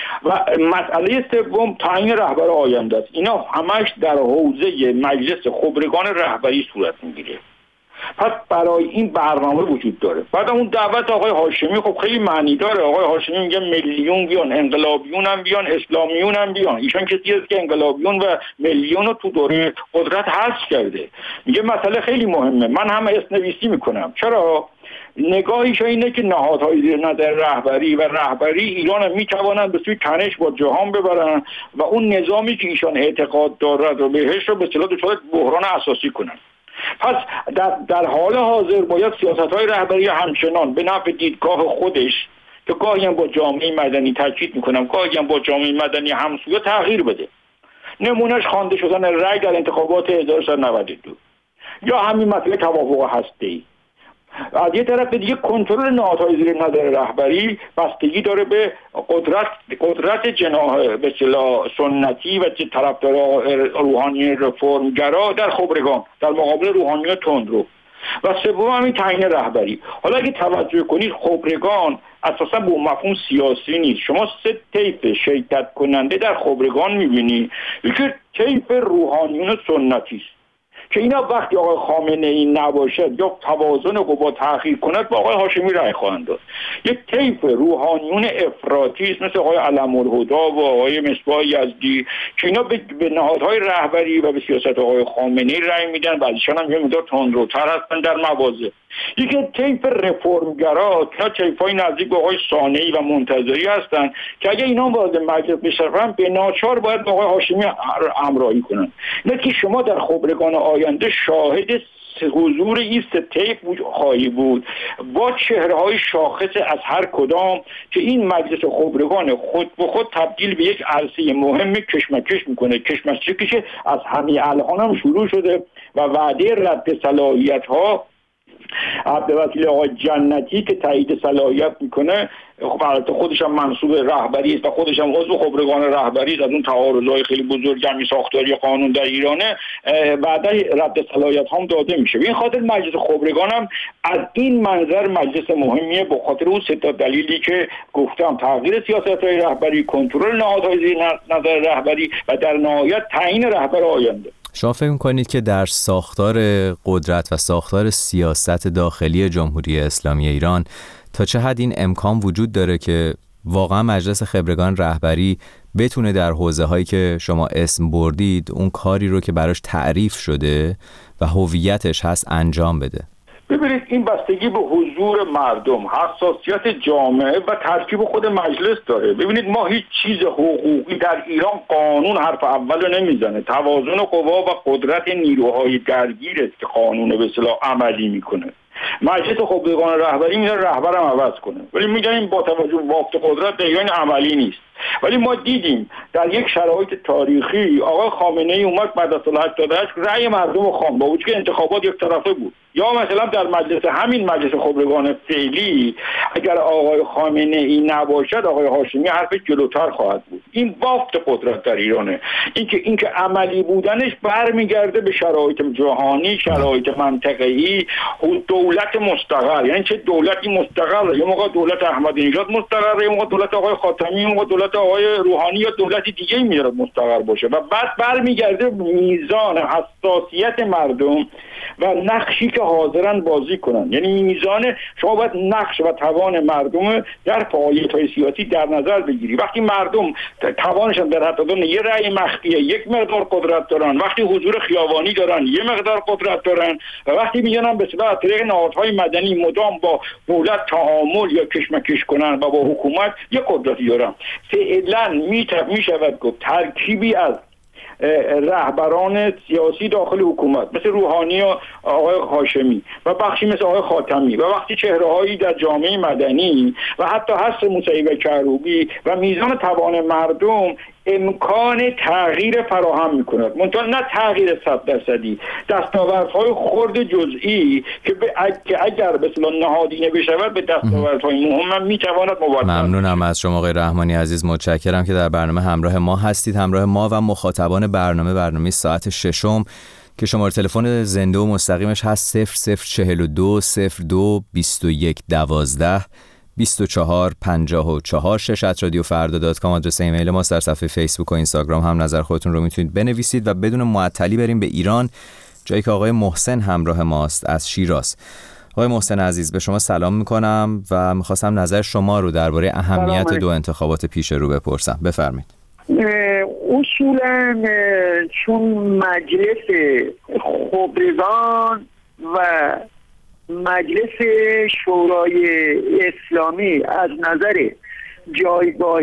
و مسئله سوم تعیین رهبر آینده است. اینا همش در حوزه مجلس خبرگان رهبری صورت میگیره. پس برای این برنامه وجود داره. بعد اون دعوت آقای هاشمی خب خیلی معنی داره. آقای هاشمی میگه میلیون بیان، انقلابیون هم بیان، اسلامیون هم بیان. ایشان کسی است که انقلابیون و میلیون رو تو دوره قدرت حذف کرده. میگه مسئله خیلی مهمه، من هم اسم‌نویسی میکنم. چرا؟ نگاهیش اینه که نهادهای زیر نظر رهبری و رهبری ایران میتوانند به سوی تنش با جهان ببرن و اون نظامی که ایشان اعتقاد دارد رو بهش رو به اصطلاح دچار بحران اساسی کنن. پس در, در حال حاضر باید سیاست‌های رهبری همچنان به نفع دیدگاه خودش که گاهی هم با جامعه مدنی تاکید میکنم، گاهی هم با جامعه مدنی همسویه تغییر بده. نمونهش خوانده شدن رأی در انتخابات هزار و سیصد و نود و دو یا همین مسئله توافق هسته‌ای. از یه طرف دیگه کنترل نهادهای زیر نظر رهبری بستگی داره به قدرت قدرت جناح به اصطلاح سنتی و طرفدار روحانی رفرمگرا در خبرگان در مقابل روحانی تندرو. و سوم همین تعیین رهبری. حالا اگه توجه کنید خبرگان اساسا به مفهوم سیاسی نیست. شما سه طیف شرکت کننده در خبرگان میبینی. یکی طیف روحانیون سنتی است که اینا وقتی آقای خامنه ای نباشد یا توازن قوا تحقیق کند با آقای هاشمی رأی خواهند داد. یک طیف روحانیون افراطی است مثل آقای علم‌الهدی و آقای مصباح یزدی که اینا به, به نهادهای رهبری و به سیاست آقای خامنه ای رأی میدن و ازشان هم یه مقدار تندروتر هستن در مواضع. یکی طیف رفرمگرا که طیفای نزدیک به آقای صانعی و منتظری هستند که اگه اینا وارد مجلس بشن به ناچار باید با آقای هاشمی همراهی کنن. نه که شما در خبرگان آینده شاهد حضور این سه طیف خواهی بود با چهره‌های شاخص از هر کدام که این مجلس خبرگان خود به خود تبدیل به یک عرصه مهم کشمکش میکنه. کشمکشی که از همین الان هم شروع شده و وعده رد صلاحیت‌ها به وسیله آقای جنتی که تایید صلاحیت میکنه، خب البته خودش هم منصوب رهبری است و خودش هم عضو خبرگان رهبری است، از اون تعارضای خیلی بزرگ همین ساختاری قانون در ایرانه، بعدا رد صلاحیت هم داده میشه. به این خاطر مجلس خبرگان هم از این منظر مجلس مهمیه، به خاطر اون سه تا دلیلی که گفتم: تغییر سیاست‌های رهبری، کنترل نهادهای زیر نظر رهبری و در نهایت تعیین رهبر آینده. شما فکر می‌کنید که در ساختار قدرت و ساختار سیاست داخلی جمهوری اسلامی ایران تا چه حد این امکان وجود داره که واقعا مجلس خبرگان رهبری بتونه در حوزه‌هایی که شما اسم بردید اون کاری رو که براش تعریف شده و هویتش هست انجام بده؟ ببینید، این بستگی به حضور مردم، حساسیت جامعه و ترکیب خود مجلس داره. ببینید، ما هیچ چیز حقوقی در ایران قانون حرف اولو نمیزنه. توازن قوا و قدرت نیروهای درگیر است که قانون به اصطلاح عملی میکنه. مجلس خبرگان رهبری میره رهبرم عوض کنه، ولی میگن با توجه به بافت قدرت در ایران عملی نیست. ولی ما دیدیم در یک شرایط تاریخی آقای خامنه ای اومد بعد از سال هشتاد و هشت رأی مردم رو خواند، با وجودی که انتخابات یک طرفه بود. یا مثلا در مجلس همین مجلس خبرگان فعلی اگر آقای خامنه ای نباشد آقای هاشمی حرف جلوتر خواهد بود. این بافت قدرت در ایرانه. اینکه اینکه عملی بودنش برمیگرده به شرایط جهانی، شرایط منطقه‌ای، دولت مستقر. یعنی چه دولتی مستقر؟ یه موقع دولت احمدی نژاد مستقر، یه موقع دولت آقای خاتمی، یه موقع دولت آقای روحانی یا دولت دیگه میاد مستقر باشه و بعد برمیگرده میزان حساسیت مردم و نقشی که حاضرن بازی کنن. یعنی میزان شما باید نقش و توان مردم در فعالیت‌های سیاسی در نظر بگیری. وقتی مردم توانشون در حد دادن یه رأی مخفیه، یک مقدار قدرت دارن، وقتی حضور خیابانی دارن، یه مقدار قدرت دارن، و وقتی میگن به اصطلاح طریق نهادهای مدنی مدام با دولت تعامل یا کشمکش کنن و با حکومت یه قدرتی دارن، فعلا میشود گفت ترکیبی از رهبران سیاسی داخل حکومت مثل روحانی و آقای هاشمی و بخشی مثل آقای خاتمی و وقتی چهره‌هایی در جامعه مدنی و حتی حسن موسوی و کروبی و میزان توان مردم امکان تغییر فراهم میکند. منتها نه تغییر صد درصدی، دستاوردهای خرد جزئی که, که اگر به اصطلاح نهادینه بشود به دستاوردهای مهم میتواند مبادله. ممنونم از شما آقای رحمانی عزیز، متشکرم که در برنامه همراه ما هستید، همراه ما و مخاطبان برنامه برنامه ساعت ششم که شماره تلفن زنده و مستقیمش هست صفر صفر چهل و دو صفر دو بیست و یک دوازده بیست و چهار پنجاه و چهار. شش ات رادیو فردا دات کام آدرس ایمیل ما. در صفحه فیسبوک و اینستاگرام هم نظر خودتون رو میتونید بنویسید و بدون معطلی بریم به ایران، جایی که آقای محسن همراه ماست از شیراز. آقای محسن عزیز، به شما سلام میکنم و میخواستم نظر شما رو درباره اهمیت دو انتخابات پیش رو بپرسم. بفرمایید. اصولا چون مجلس خبرگان و مجلس شورای اسلامی از نظر جایگاه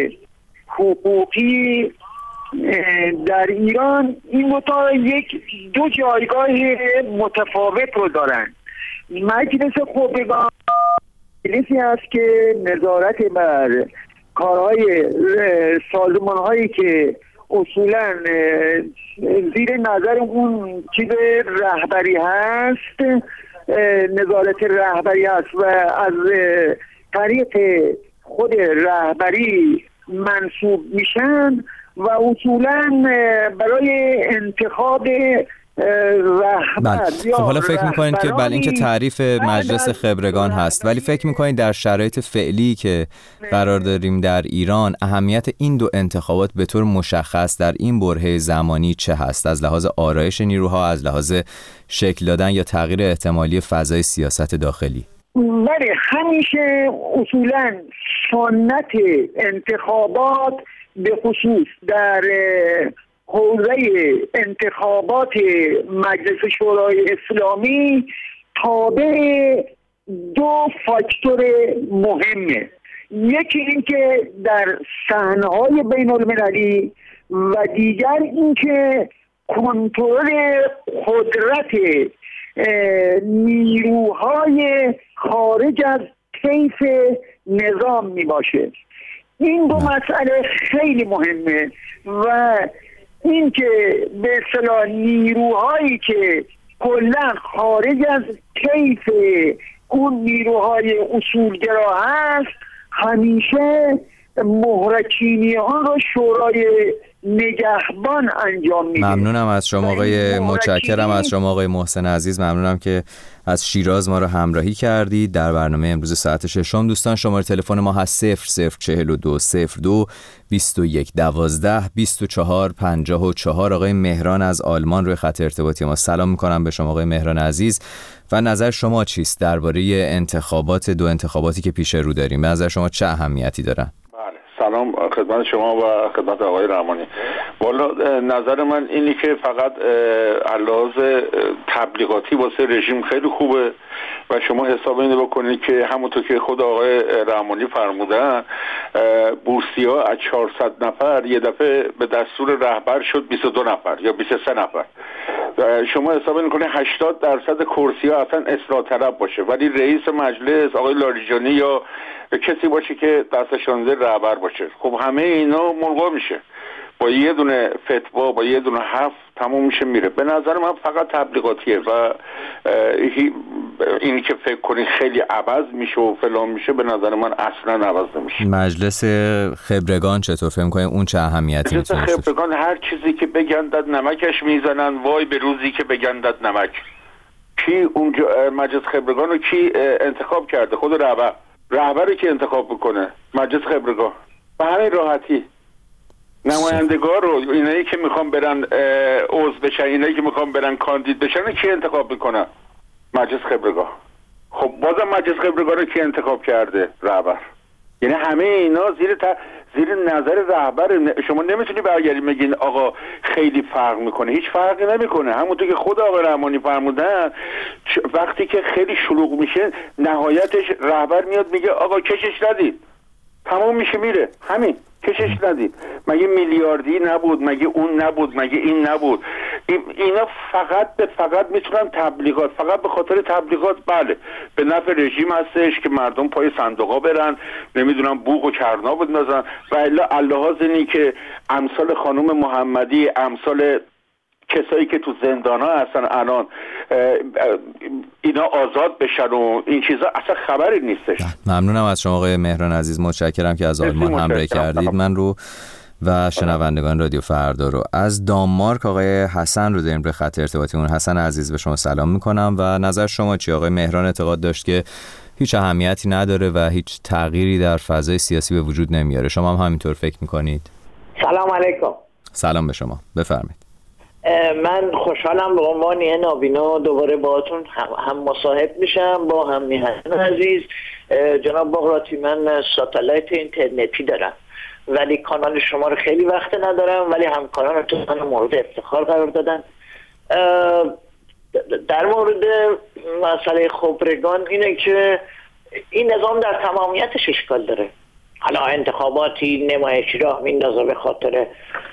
حقوقی در ایران این دو تا یک دو جایگاه متفاوت رو دارن. مجلس خبرگان مجلسی است که نظارت بر کارهای سازمان‌هایی که اصولا زیر نظر اون چیز رهبری هست نظارت رهبری هست و از طریق خود رهبری منصوب میشن و اصولا برای انتخاب رهبر خب حالا فکر میکنید که بله این که تعریف مجلس خبرگان هست، ولی فکر میکنید در شرایط فعلی که قرار داریم در ایران اهمیت این دو انتخابات به طور مشخص در این برهه زمانی چه هست؟ از لحاظ آرایش نیروها، از لحاظ شکل دادن یا تغییر احتمالی فضای سیاست داخلی؟ بله، همیشه اصولاً سنت انتخابات به خصوص در حوزه انتخابات مجلس شورای اسلامی تابع دو فاکتور مهمه. یکی این که در صحنه‌های بین المللی و دیگر این که کنترل قدرت نیروهای خارج از طیف نظام می باشه. این دو مسئله خیلی مهمه و این که به اصطلاح نیروهایی که کلا خارج از طیف اون نیروهای اصولگرا هست همیشه مهرچینی ها رو شورای نگهبان انجام میده. ممنونم از شما آقای متشکرم از شما آقای محسن عزیز. ممنونم که از شیراز ما رو همراهی کردید در برنامه امروز ساعت ششم. دوستان شماره تلفن ما هست صفر صفر چهل و دو صفر دو بیست و یک دوازده بیست و چهار پنجاه و چهار. آقای مهران از آلمان روی خط ارتباطی ما. سلام میکنم به شما آقای مهران عزیز و نظر شما چیست درباره انتخابات دو انتخاباتی که پیش رو داریم؟ به نظر شما چه اهمیتی دارن؟ سلام خدمت شما و خدمت آقای رحمانی. والا نظر من اینی که فقط علاوه تبلیغاتی واسه رژیم خیلی خوبه و شما حساب اینو بکنید که همونطور که خود آقای رحمانی فرمودن بورسیا از چهارصد نفر یه دفعه به دستور رهبر شد بیست و دو نفر یا بیست و سه نفر. شما حساب این کنید هشتاد درصد کرسی ها اصلا اصلاح طلب باشه ولی رئیس مجلس آقای لاریجانی یا کسی باشه که دستشانده رهبر باشه، خب همه اینا ملغا میشه با یه دونه فتوا با یه دونه حرف تموم میشه میره. به نظر من فقط تبلیغاتیه و اینی که فکر کنید خیلی عوض میشه و فلان میشه به نظر من اصلا عوض نمیشه. مجلس خبرگان چطور فکر می‌کنید اون چه اهمیتی مجلس خبرگان هر چیزی که بگندد نمکش میزنن، وای به روزی که بگندد نمک. کی اونجا مجلس خبرگان رو کی انتخاب کرده؟ خود رهبر. رهبری که انتخاب بکنه مجلس خبرگان به همین راحتی. نمایندگان رو اینایی که میخوان برن عضو بشن، اینایی که میخوان برن کاندید بشن کی انتخاب میکنن؟ مجلس خبرگان. خب بازم مجلس خبرگان رو کی انتخاب کرده؟ رهبر. یعنی همه اینا زیر ت... زیر نظر رهبر. شما نمیتونی برگردی بگین آقا خیلی فرق میکنه. هیچ فرقی نمیکنه. همونطور که خود آقای رحمانی فرمودن وقتی که خیلی شلوغ میشه نهایتش رهبر میاد میگه آقا کشش ندید، تمام میشه میره. همین کشش ندید. مگه میلیاردی نبود؟ مگه اون نبود؟ مگه این نبود؟ اینا فقط به فقط میتونن تبلیغات، فقط به خاطر تبلیغات. بله به نفع رژیم هستش که مردم پای صندوقا برن، نمیدونم بوق و کرنا بندازن و الا اللحاظ اینی که امثال خانم محمدی، امثال کسایی که تو زندان ها هستن الان اینا آزاد بشن و این چیزا اصلا خبری نیستش. ممنونم از شما آقای مهران عزیز. متشکرم که از آلمان همراهی کردید من رو و شنوندگان رادیو فردا رو. از دانمارک آقای حسن رو داریم به خط ارتباطیمون. حسن عزیز به شما سلام میکنم و نظر شما چی؟ آقای مهران اعتقاد داشت که هیچ اهمیتی نداره و هیچ تغییری در فضای سیاسی به وجود نمیاره. شما هم همینطور فکر میکنید؟ سلام علیکم. سلام به شما. بفرمایید. من خوشحالم به عنوان یه نابینا دوباره باهاتون هم, هم مصاحب میشم با هم میهن عزیز. جناب بغراتی من ساتلایت اینترنتی دارم ولی کانال شما رو خیلی وقت ندارم ولی همکارانتون من مورد افتخار قرار دادن. در مورد مسئله خبرگان اینه که این نظام در تمامیتش اشکال داره. حالا انتخاباتی نمایشی راه میندازه به خاطر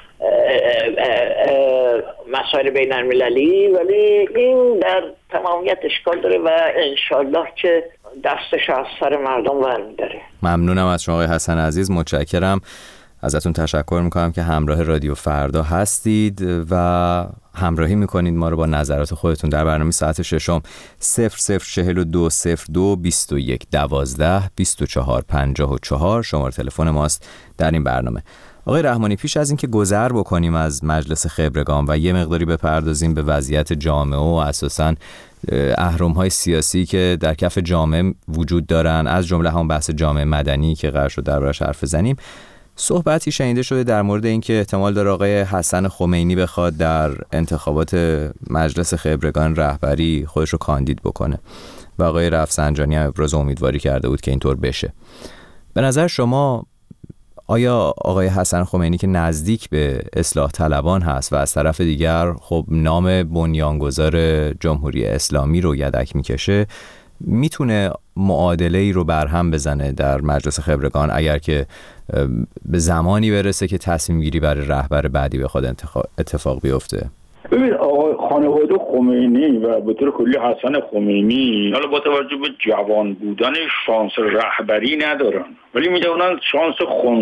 مسائل بین المللی ولی این در تمامیت اشکال داره و انشالله که دستش از سر مردم برمی‌داره. ممنونم از شما آقای حسن عزیز. متشکرم ازتون. تشکر میکنم که همراه رادیو فردا هستید و همراهی میکنید ما رو با نظرات خودتون در برنامه ساعت ششم. صفر صفر چهل و دو صفر دو بیست و یک دوازده بیست و چهار پنجاه و چهار شماره تلفن ماست در این برنامه. آقای رحمانی، پیش از اینکه گذر بکنیم از مجلس خبرگان و یه مقداری بپردازیم به وضعیت جامعه و اساساً اهرم‌های سیاسی که در کف جامعه وجود دارن، از جمله هم بحث جامعه مدنی که قرار شد دربارش حرف بزنیم، صحبتی شنیده شده در مورد اینکه احتمال داره آقای حسن خمینی بخواد در انتخابات مجلس خبرگان رهبری خودش رو کاندید بکنه و آقای رفسنجانی هم ابراز امیدواری کرده بود که اینطور بشه. به نظر شما آیا آقای حسن خمینی که نزدیک به اصلاح طلبان هست و از طرف دیگر خب نام بنیانگذار جمهوری اسلامی رو یدک میکشه، میتونه معادله ای رو برهم بزنه در مجلس خبرگان اگر که به زمانی برسه که تصمیم گیری برای رهبر بعدی به خود اتفاق بیفته؟ ببین آقای خانواده خمینی و به طور کلی حسن خمینی حالا با توجه به جوان بودن شانس رهبری ندارن، ولی میتونن شانس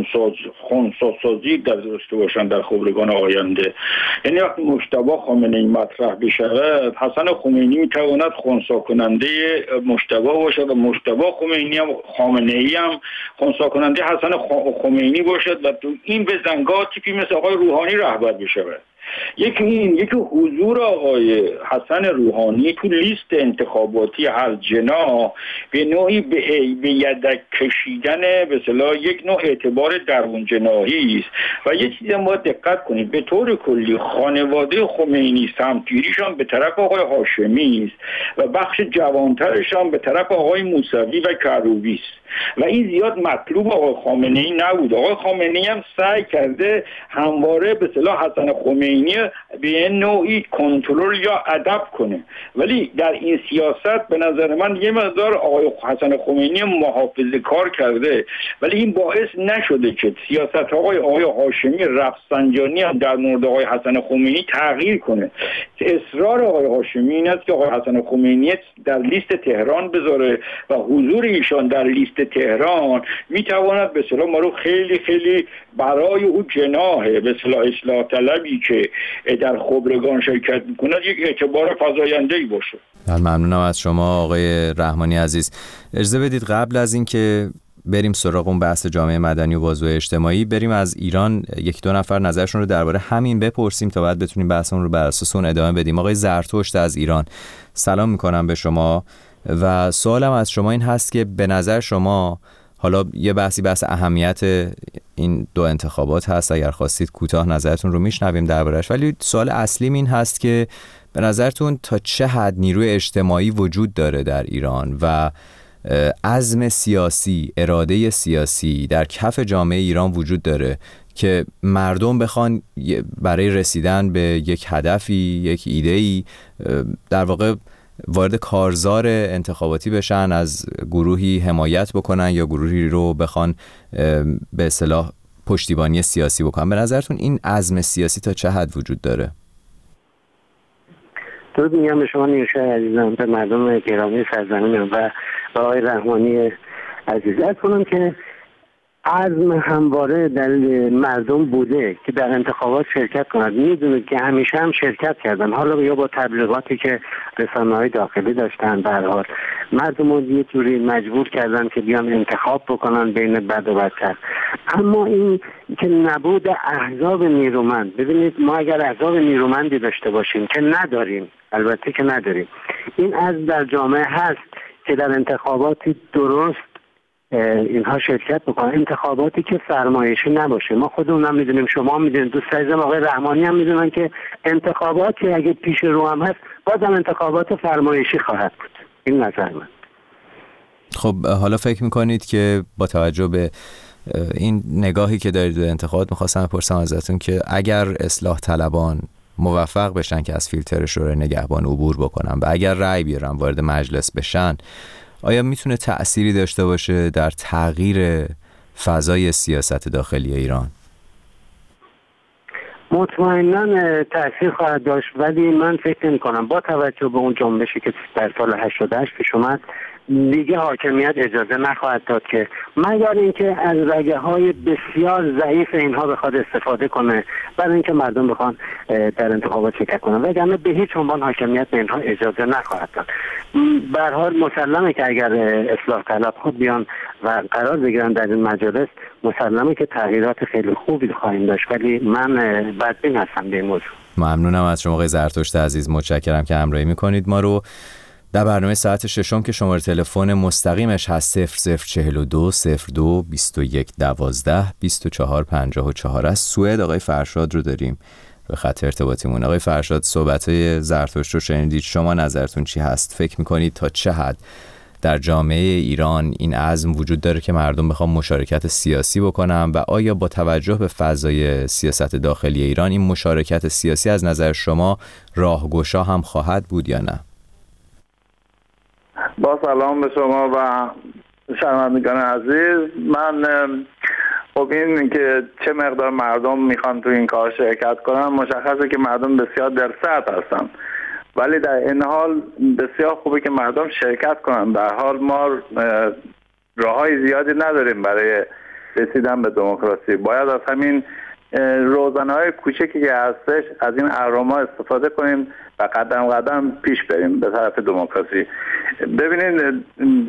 خنثی‌سازی در داشته باشن در خبرگان آینده. یعنی وقتی مجتبی خامنه‌ای مطرح بشود، حسن خمینی میتواند خنثی کننده مجتبی باشد و مجتبی خمینی هم خامنه‌ای هم خنثی کننده حسن خمینی باشد و تو این بزنگاه تیپی مثل آقای روحانی رهبر بشود. یکی این یکی حضور آقای حسن روحانی تو لیست انتخاباتی هر جناح به نوعی به, به یدک کشیدن به اصطلاح یک نوع اعتبار درون جناحی است و یه چیزی ما دقت کنید، به طور کلی خانواده خمینی سمتگیریشان به طرف آقای هاشمی است و بخش جوانترشان به طرف آقای موسوی و کروبی است و این زیاد مطلوب آقای خامنه‌ای نبود. آقای خامنه‌ای هم سعی کرده همواره به اصطلاح حسن خمینی به نوعی کنترل یا ادب کنه، ولی در این سیاست به نظر من یه مقدار آقای حسن خمینی محافظه کار کرده، ولی این باعث نشده که سیاست آقای آقای هاشمی رفسنجانی هم در مورد آقای حسن خمینی تغییر کنه. اصرار آقای هاشمی این است که آقای حسن خمینی در لیست تهران بذاره و حضور ایشان در لیست تهران میتواند به اصطلاح ما رو خیلی خیلی برای او جناح به اصطلاح اصلاح طلبی که در خبرگان شرکت میکنه یک اعتبار فزاینده‌ای باشه. ممنونم از شما آقای رحمانی عزیز. اجازه بدید قبل از اینکه بریم سراغ اون بحث جامعه مدنی و بازوی اجتماعی، بریم از ایران یک دو نفر نظرشون رو درباره همین بپرسیم تا بعد بتونیم بحثمون رو بر اساس اون ادامه بدیم. آقای زرتشت از ایران، سلام میکنم به شما و سوالم از شما این هست که به نظر شما، حالا یه بحثی بحث اهمیت این دو انتخابات هست، اگر خواستید کوتاه نظرتون رو میشنویم دربارش، ولی سوال اصلیم این هست که به نظرتون تا چه حد نیروی اجتماعی وجود داره در ایران و عزم سیاسی، اراده سیاسی در کف جامعه ایران وجود داره که مردم بخوان برای رسیدن به یک هدفی، یک ایده‌ای در واقع وارد کارزار انتخاباتی بشن، از گروهی حمایت بکنن یا گروهی رو بخوان به اصطلاح پشتیبانی سیاسی بکنن. به نظرتون این عزم سیاسی تا چه حد وجود داره؟ درود میگم به شما نیوشای عزیزم، به مردم گرامی سرزمینم و به آقای رحمانی عزیزت کنم که عزم همواره در مردم بوده که در انتخابات شرکت کنند. میدونید که همیشه هم شرکت کردن، حالا یا با تبلیغاتی که رسانه‌های داخلی داشتن، به هر حال مردم رو یه جوری مجبور کردن که بیان انتخاب بکنن بین بد و بدتر. اما این که نبود احزاب نیرومند، ببینید ما اگر احزاب نیرومندی داشته باشیم که نداریم، البته که نداریم، این عزم در جامعه هست که در انتخاباتی درست اینها شرکت بکنن، انتخاباتی که فرمایشی نباشه. ما خودمون هم میدونیم، شما هم میدونید، دوست عزیزم آقای رحمانی هم میدونن که انتخاباتی اگه پیش رو هم هست بازم انتخابات فرمایشی خواهد بود. این نظر من. خب حالا فکر میکنید که با توجه به این نگاهی که دارید به انتخابات، میخواستم بپرسم ازتون که اگر اصلاح طلبان موفق بشن که از فیلتر شورای نگهبان عبور بکنن و اگر رأی بیارن وارد مجلس بشن، آیا میتونه تأثیری داشته باشه در تغییر فضای سیاست داخلی ایران؟ مطمئناً تأثیر خواهد داشت، ولی من فکر نمی کنم با توجه به اون جنبشی که در سال هشتاد و هشت پیش اومد دیگه حاکمیت اجازه نخواهد داد که مگر اینکه از رگه های بسیار ضعیف اینها بخواد استفاده کنه برای اینکه مردم بخوان در انتخابات شرکت کنن، وگرنه به هیچ عنوان حاکمیت به اینها اجازه نخواهد داد. به هر حال مسلمه که اگر اصلاح طلب خود بیان و قرار بگیرن در این مجالس، مسلمه که تغییرات خیلی خوبی خواهیم داشت، ولی من بدبین هستم به این موضوع. ممنونم از شما آقای زرتشت عزیز، متشکرم که همراهی میکنید ما رو. در برنامه ساعت ششم که شماره تلفن مستقیمش هست صفر صفر چهل و دو صفر دو بیست و یک دوازده بیست و چهار پنجاه و چهار است. سوئد آقای فرشاد رو داریم به خط ارتباطیمون. آقای فرشاد، صحبت‌های زرتشت رو شنیدید، شما نظرتون چی هست؟ فکر می‌کنید تا چه حد در جامعه ایران این عزم وجود داره که مردم بخوام مشارکت سیاسی بکنن و آیا با توجه به فضای سیاست داخلی ایران این مشارکت سیاسی از نظر شما راهگشا هم خواهد بود یا نه؟ با سلام به شما و شنوندگان عزیز. من خب این که چه مقدار مردم میخوان تو این کار شرکت کنن مشخصه که مردم بسیار درصد هستن، ولی در این حال بسیار خوبه که مردم شرکت کنن. در حال ما راههای زیادی نداریم برای رسیدن به دموکراسی. باید از همین روزنه‌های کوچکی که هستش از این اهرم‌ها استفاده کنیم و قدم قدم پیش بریم به طرف دموکراسی. ببینید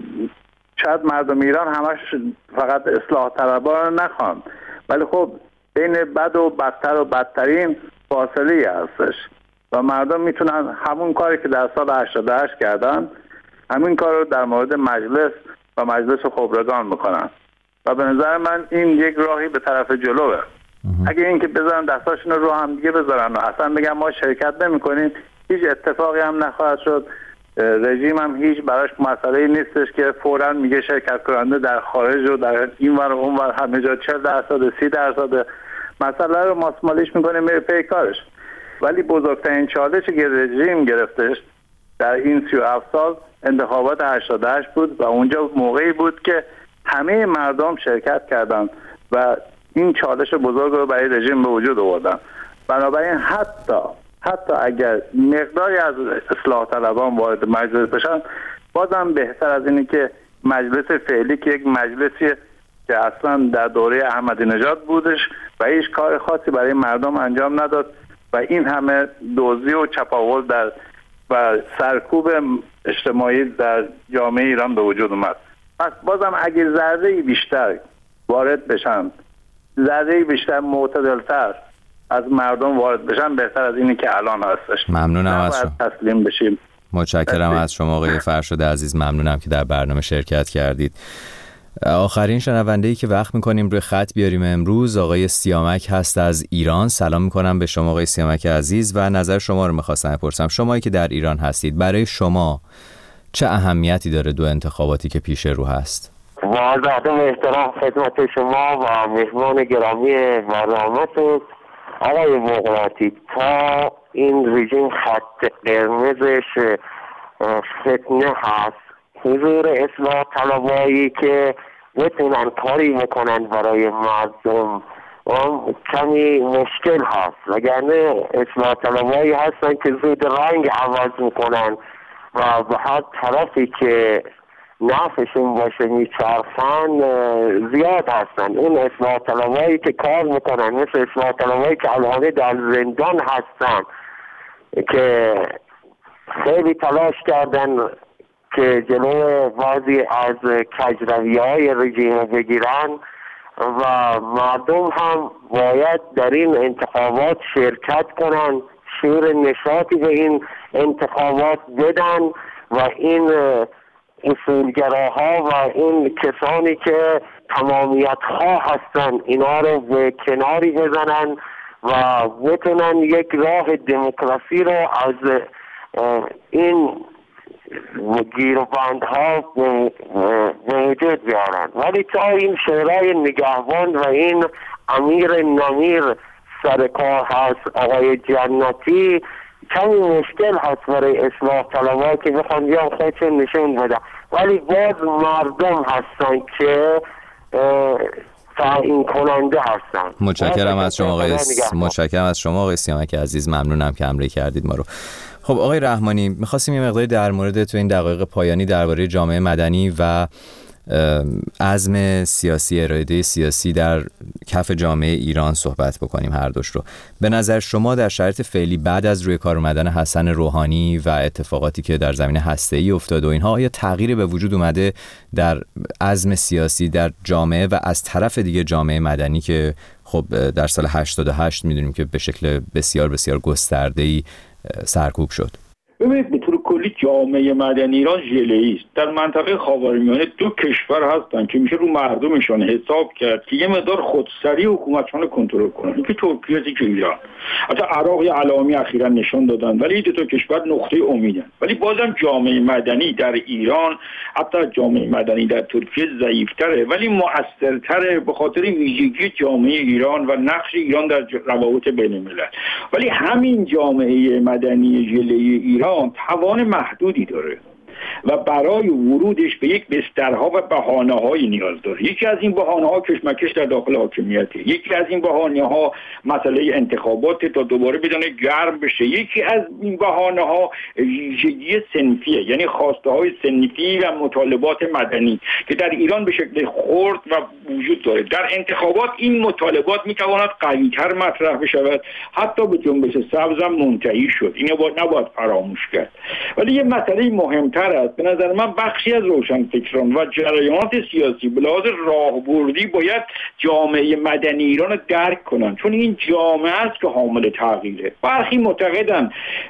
شاید مردم ایران همش فقط اصلاح طلبان نخوان، ولی خب بین بد و بدتر و بدترین فاصله هستش و مردم میتونن همون کاری که در سال هشتاد و هشت کردن همین کار رو در مورد مجلس و مجلس خبرگان میکنن و به نظر من این یک راهی به طرف جلوه. اگه این که بذارن دستاشون رو هم دیگه بذارن و اصلا بگن ما شرکت نمی کنیم، هیچ اتفاقی هم نخواهد شد. رژیم هم هیچ براش مسئله نیستش که فوراً میگه شرکت کننده در خارج و در این ور و اون ور همه جا چهل درصد سی درصد مسئله رو ماسمالیش میکنه میره پی کارش. ولی بزرگترین چالشی که رژیم گرفتش در این سی و هفت سال انتخابات هشتاد و هشت بود و اونجا موقعی بود که همه مردم شرکت کردند و این چالش بزرگ رو برای رژیم به وجود آوردن. بنابراین حتی حتی اگر مقداری از اصلاح طلبان وارد مجلس بشن، بازم بهتر از اینه که مجلس فعلی که یک مجلسی که اصلا در دوره احمدی نژاد بودش و هیچ کار خاصی برای مردم انجام نداد و این همه دزدی و چپاول در و سرکوب اجتماعی در جامعه ایران به وجود اومد. پس بازم اگر ذره بیشتر وارد بشن، ذره بیشتر معتدل‌تر از مردم وارد بشن، بهتر از اینی که الان هستش. ممنونم از شما. تسلیم بشیم. متشکرم از شما آقای فرشاد عزیز، ممنونم که در برنامه شرکت کردید. آخرین شنونده‌ای که وقت می‌کنیم روی خط بیاریم امروز آقای سیامک هست از ایران. سلام می‌کنم به شما آقای سیامک عزیز و نظر شما رو می‌خواستم بپرسم. شمایی که در ایران هستید، برای شما چه اهمیتی داره دو انتخاباتی که پیش رو هست؟ با عرض احترام خدمت شما و مهمان گرامی برنامه‌تون آقای بغراتی، تا این رژیم خط قرمزش فتنه هست، حضور اصلاح طلبایی که بتونن کاری بکنن برای مردم کمی مشکل هست، وگرنه اصلاح طلبایی هستن که زود رنگ عوض میکنن و به هر طرفی که نفعشون باشه میچرخن زیاد هستن. اون اصلاح طلبایی که کار میکنن مثل اصلاح طلبایی که الان در زندان هستن که خیلی تلاش کردن که جلوی بعضی از کجروی‌های رژیم بگیرن و مردم هم باید در این انتخابات شرکت کنن، شور نشاطی به این انتخابات بدن و این اصولگراها و این کسانی که تمامیت خواه هستن اینا رو به کناری بزنن و بتونن یک راه دموکراسی رو از این گیروبندها به وجود بیارن. ولی تا این شورای نگهبان و این امیر نمیر سر کار هست آقای جنتی، کمی مشکل هست برای اصلاح طلبها که بخوان بیان خودشون نشون بدن، ولی باز مردم هستن که تعیین کننده هستن. متشکرم از شما آقای متشکرم از شما آقای سیامک عزیز، ممنونم که همراهی کردید ما رو. خب آقای رحمانی، می‌خواستیم یه مقداری در مورد تو این دقایق پایانی درباره جامعه مدنی و عزم سیاسی، اراده سیاسی در کف جامعه ایران صحبت بکنیم هر دوش رو. به نظر شما در شرایط فعلی بعد از روی کار اومدن حسن روحانی و اتفاقاتی که در زمینه هسته‌ای افتاد و اینها، آیا تغییری به وجود اومده در عزم سیاسی در جامعه و از طرف دیگه جامعه مدنی که خب در سال هشتاد و هشت میدونیم که به شکل بسیار بسیار گسترده‌ای سرکوب شد؟ ببینید به طور کلی جامعه مدنی ایران ژله‌ای است. در منطقه خاورمیانه دو کشور هستن که میشه رو مردمشان حساب کرد که یه مقدار خودسری حکومتشان کنترل کنن، یکی ترکیه است که ایران. حتی عراق یه علائمی اخیراً نشون دادن، ولی این دو تا کشور نقطه امیدن. ولی بازم جامعه مدنی در ایران حتی جامعه مدنی در ترکیه ضعیف‌تره ولی مؤثرتره به خاطر ویژگی جامعه ایران و نقش ایران در روابط بین‌الملل. ولی همین جامعه مدنی ژله‌ای ایران توان محدودی داره و برای ورودش به یک بسترها و بهانه‌های نیاز داره. یکی از این بهانه‌ها کشمکش در داخل حاکمیته، یکی از این بهانه‌ها مسئله انتخابات تا دوباره بدون گرم بشه، یکی از این بهانه‌ها ویژگی صنفیه، یعنی خواسته‌های صنفی و مطالبات مدنی که در ایران به شکل خرد و وجود داره. در انتخابات این مطالبات می‌تواند قوی‌تر مطرح بشود، حتی به جنبش سبز هم منتهی شد. اینو باید نباید فراموش کرد. ولی یه مسئله مهمتر است، به نظر من بخشی از روشنفکران و جریانات سیاسی به لحاظ راهبردی باید جامعه مدنی ایران رو درک کنن، چون این جامعه است که حامل تغییره. برخی معتقدن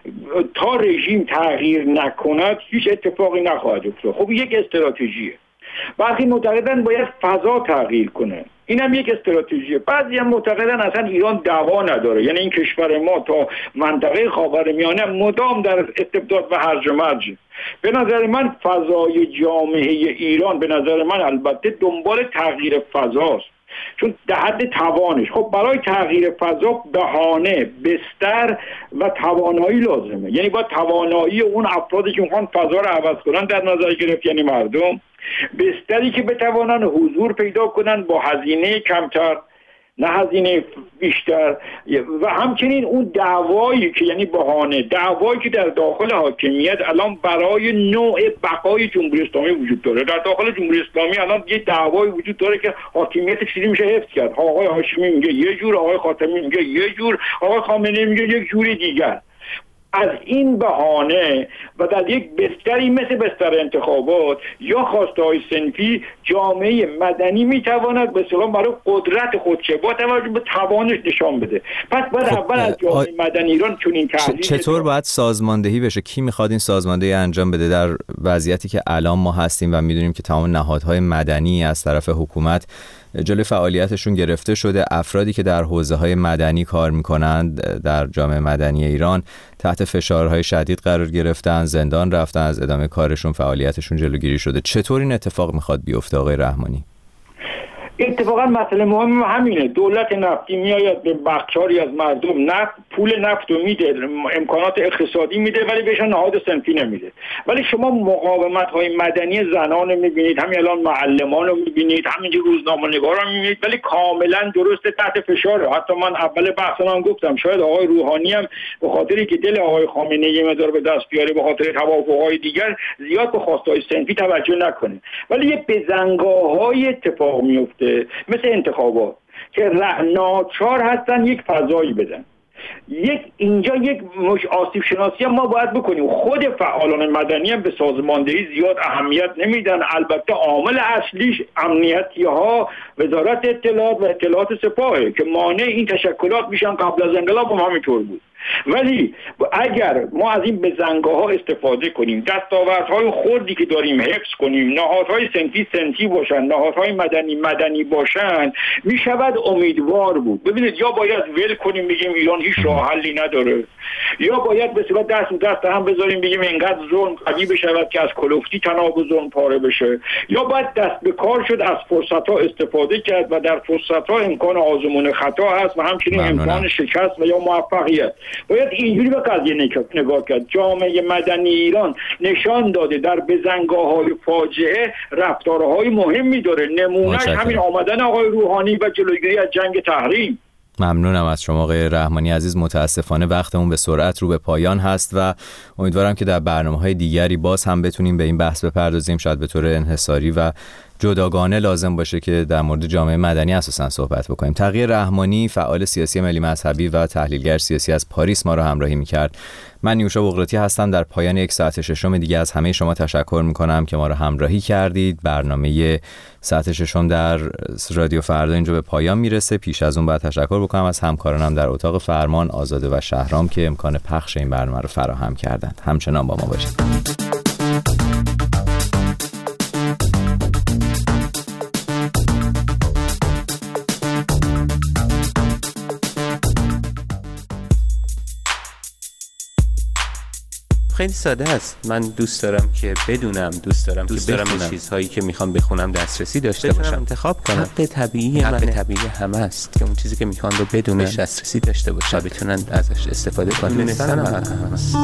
تا رژیم تغییر نکند هیچ اتفاقی نخواهد افتاد. خب یک استراتژیه. برخی معتقدن باید فضا تغییر کنه، این هم یک استراتژیه. بعضی هم معتقدن اصلا ایران دوا نداره، یعنی این کشور ما تا منطقه خاورمیانه مدام در استبداد و هرج و مرج. به نظر من فضای جامعه ایران به نظر من البته دنبال تغییر فضاست، چون در حد توانش. خب برای تغییر فضا بهانه، بستر و توانایی لازمه، یعنی با توانایی اون افرادی که میخوان فضا رو عوض کنن در نظر گرفت، یعنی مردم، بستری که بتوانن حضور پیدا کنن با هزینه کمتر نه هزینه بیشتر، و همچنین اون دعوایی که یعنی بهانه دعوایی که در داخل حاکمیت الان برای نوع بقای جمهوری اسلامی وجود داره. در داخل جمهوری اسلامی الان یه دعوایی وجود داره که حاکمیت چیزی میشه حفظ کرد. آقای هاشمی میگه یه جور، آقای خاتمی میگه یه جور، آقای خامنه‌ای میگه یک جوری دیگر. از این بهانه و در یک بستری مثل بستر انتخابات یا خواسته‌های صنفی جامعه مدنی میتواند به اصطلاح برای قدرت خودشه با توجه به توانش نشان بده. پس باید خب اول از جامعه آ... مدنی ایران چون این تحلیل چطور باید سازماندهی بشه؟ کی میخواد این سازماندهی انجام بده در وضعیتی که الان ما هستیم و میدونیم که تمام نهادهای مدنی از طرف حکومت جلوی فعالیتشون گرفته شده؟ افرادی که در حوزه‌های مدنی کار می‌کنند در جامعه مدنی ایران تحت فشارهای شدید قرار گرفتن، زندان رفتن، از ادامه کارشون، فعالیتشون جلوگیری شده. چطور این اتفاق میخواد بیفته آقای رحمانی؟ اتفاقا مسئله مهم همینه. دولت نفتی میآید به بخشاری از مردم نفت پول نفت رو میده، امکانات اقتصادی میده، ولی بهشون نهاد صنفی نمیده. ولی شما مقاومت های مدنی زنان رو میبینید، همین الان معلمان رو میبینید، همینجا روزنامه‌نگارا رو میبینید، ولی کاملا درسته تحت فشاره. حتی من اول بحثم گفتم شاید آقای روحانی هم به خاطری که دل آقای خامنه‌ای مقدار به دست بیاره به خاطر توافق‌های دیگر زیاد به خواستهای صنفی توجه نکنه، ولی یه بزنگاه‌های اتفاق میفته مثل انتخابات که ناچار هستن یک فضایی بدن. یک اینجا یک مش آسیب شناسی هم ما باید بکنیم. خود فعالان مدنی هم به سازماندهی زیاد اهمیت نمیدن. البته عامل اصلیش امنیتی ها، وزارت اطلاعات و اطلاعات سپاهه که مانع این تشکلات میشن. قبل از انقلاب هم همینطور بود. ولی اگر ما از این بزنگاه ها استفاده کنیم، دستاوردهای خردی که داریم حفظ کنیم، نهادهای صنفی صنفی باشن، نهادهای مدنی مدنی باشن، می شود امیدوار بود. ببینید یا باید ول کنیم بگیم ایران هیچ راه حلی نداره، یا باید به صورت دست دست هم بذاریم بگیم اینقدر ظلم قوی بشود که از کلفتی تناب ظلم پاره بشه، یا باید دست به کار شد، از فرصت ها استفاده کرد و در فرصت ها امکان آزمون خطا هست و همچنین امکان شکست و یا موفقیت. باید اینجوری به قضیه نگاه کرد. جامعه مدنی ایران نشان داده در بزنگاه‌های فاجعه رفتارهای مهمی داره. نمونهش همین آمدن آقای روحانی و جلوگیری از جنگ تحریم. ممنونم از شما آقای رحمانی عزیز. متاسفانه وقتمون به سرعت رو به پایان هست و امیدوارم که در برنامه‌های دیگری باز هم بتونیم به این بحث بپردازیم، شاید به طور انحصاری و جداگانه لازم باشه که در مورد جامعه مدنی اساساً صحبت بکنیم. تقی رحمانی، فعال سیاسی ملی مذهبی و تحلیلگر سیاسی از پاریس ما رو همراهی می‌کرد. من نیوشا بقراتی هستم. در پایان یک ساعت ششم دیگه از همه شما تشکر می‌کنم که ما رو همراهی کردید. برنامه ساعت ششم در رادیو فردا اینجا به پایان میرسه. پیش از اون باید تشکر بکنم از همکارانم در اتاق فرمان، آزاده و شهرام، که امکان پخش این برنامه رو فراهم کردند. همچنان با ما باشید. خیلی ساده است. من دوست دارم که بدونم، دوست دارم دوست که بخونم چیزهایی که میخوام بخونم دسترسی داشته باشم، انتخاب کنم. حق طبیعی حق منه. طبیعی همه است که اون چیزی که میخوان رو بدونن، دسترسی داشته باشن و بتونن ازش استفاده کنن. دونستن هم هست.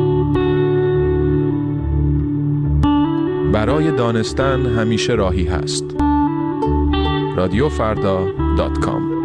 برای دانستن همیشه راهی هست. رادیو فردا دات کام